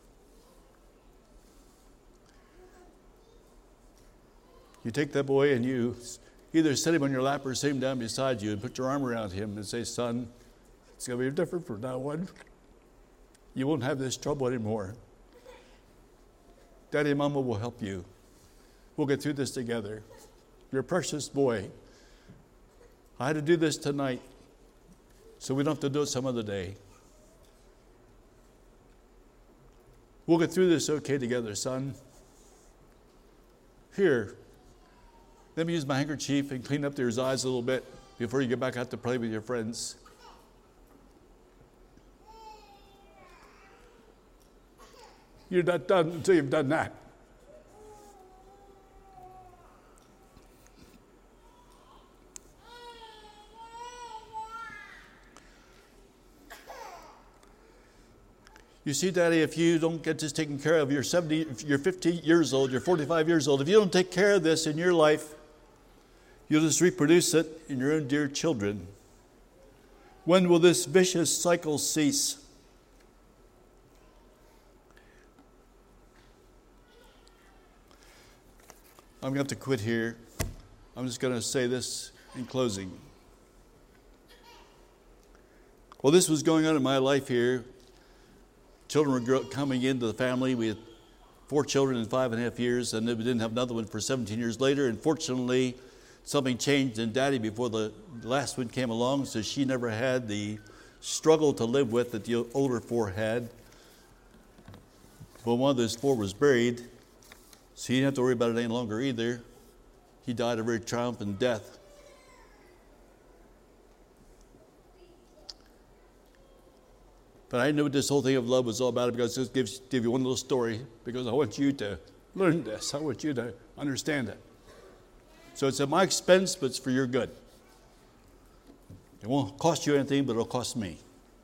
You take that boy and you either sit him on your lap or sit him down beside you and put your arm around him and say, son, it's going to be different from now on. You won't have this trouble anymore. Daddy and Mama will help you. We'll get through this together. You're a precious boy. I had to do this tonight, so we don't have to do it some other day. We'll get through this okay together, son. Here, let me use my handkerchief and clean up your eyes a little bit before you get back out to play with your friends. You're not done until you've done that. You see, Daddy, if you don't get this taken care of, you're seventy, you're fifty years old, you're forty-five years old. If you don't take care of this in your life, you'll just reproduce it in your own dear children. When will this vicious cycle cease? I'm going to have to quit here. I'm just going to say this in closing. Well, this was going on in my life here. Children were coming into the family. We had four children in five and a half years, and then we didn't have another one for seventeen years later. And fortunately, something changed in Daddy before the last one came along, so she never had the struggle to live with that the older four had. Well, one of those four was buried, so he didn't have to worry about it any longer either. He died a very triumphant death. But I knew what this whole thing of love was all about, because I'll give, give you one little story, because I want you to learn this. I want you to understand it. So it's at my expense, but it's for your good. It won't cost you anything, but it'll cost me.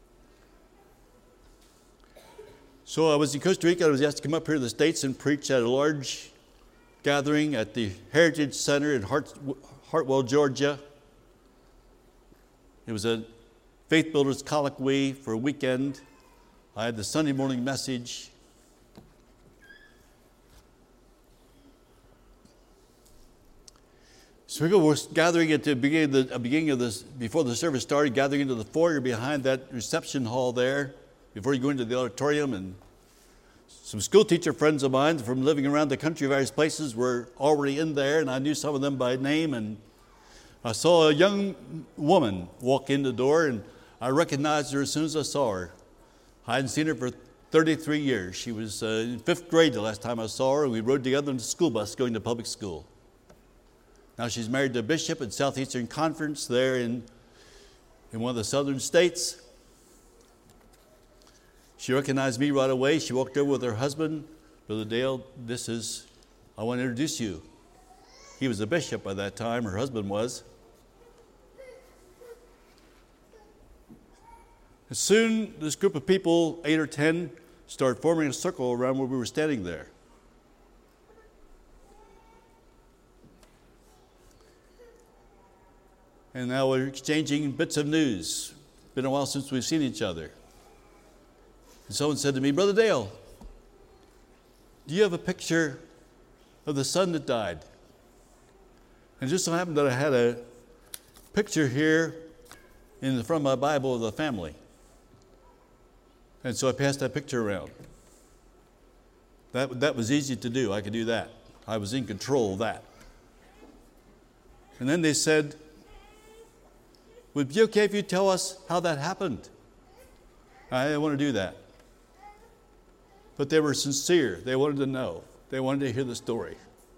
So I was in Costa Rica. I was asked to come up here to the States and preach at a large gathering at the Heritage Center in Hart, Hartwell, Georgia. It was a Faith Builders Colloquy for a weekend. I had the Sunday morning message. So people were gathering at the beginning of the beginning of this, before the service started, gathering into the foyer behind that reception hall there, before you go into the auditorium. And some school teacher friends of mine from living around the country, various places, were already in there, and I knew some of them by name. And I saw a young woman walk in the door, and I recognized her as soon as I saw her. I hadn't seen her for thirty-three years. She was uh, in fifth grade the last time I saw her, and we rode together in the school bus going to public school. Now she's married to a bishop at Southeastern Conference there in, in one of the southern states. She recognized me right away. She walked over with her husband. Brother Dale, this is, I want to introduce you. He was a bishop by that time, her husband was. And soon this group of people, eight or ten, started forming a circle around where we were standing there. And now we're exchanging bits of news. It's been a while since we've seen each other. And someone said to me, Brother Dale, do you have a picture of the son that died? And it just so happened that I had a picture here in the front of my Bible of the family. And so I passed that picture around. That, that was easy to do. I could do that. I was in control of that. And then they said, would it be okay if you tell us how that happened? I didn't want to do that. But they were sincere. They wanted to know. They wanted to hear the story.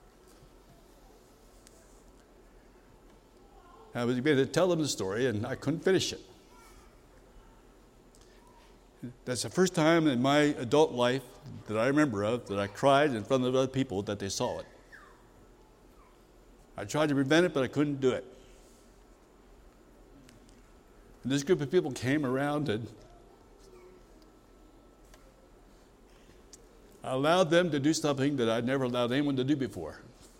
I was going to tell them the story, and I couldn't finish it. That's the first time in my adult life that I remember of that I cried in front of other people that they saw it. I tried to prevent it, but I couldn't do it. And this group of people came around and I allowed them to do something that I'd never allowed anyone to do before.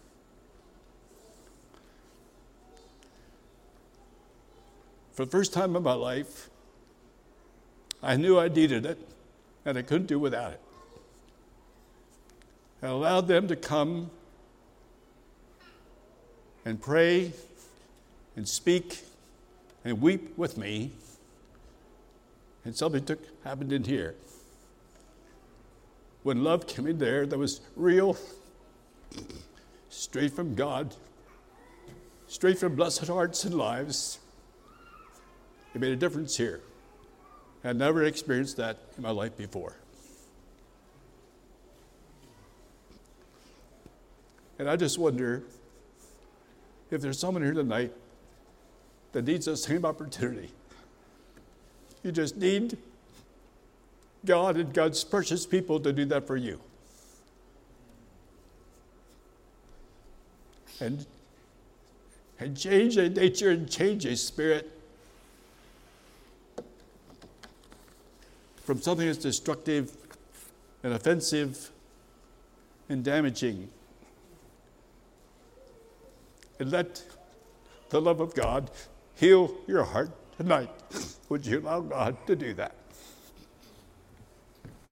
For the first time in my life, I knew I needed it, and I couldn't do without it. I allowed them to come and pray and speak and weep with me, and something took, happened in here. When love came in there, that was real, straight from God, straight from blessed hearts and lives. It made a difference here. I'd never experienced that in my life before. And I just wonder if there's someone here tonight that needs the same opportunity. You just need God and God's precious people to do that for you. And, and change a nature and change a spirit from something that's destructive and offensive and damaging. And let the love of God heal your heart tonight. Would you allow God to do that?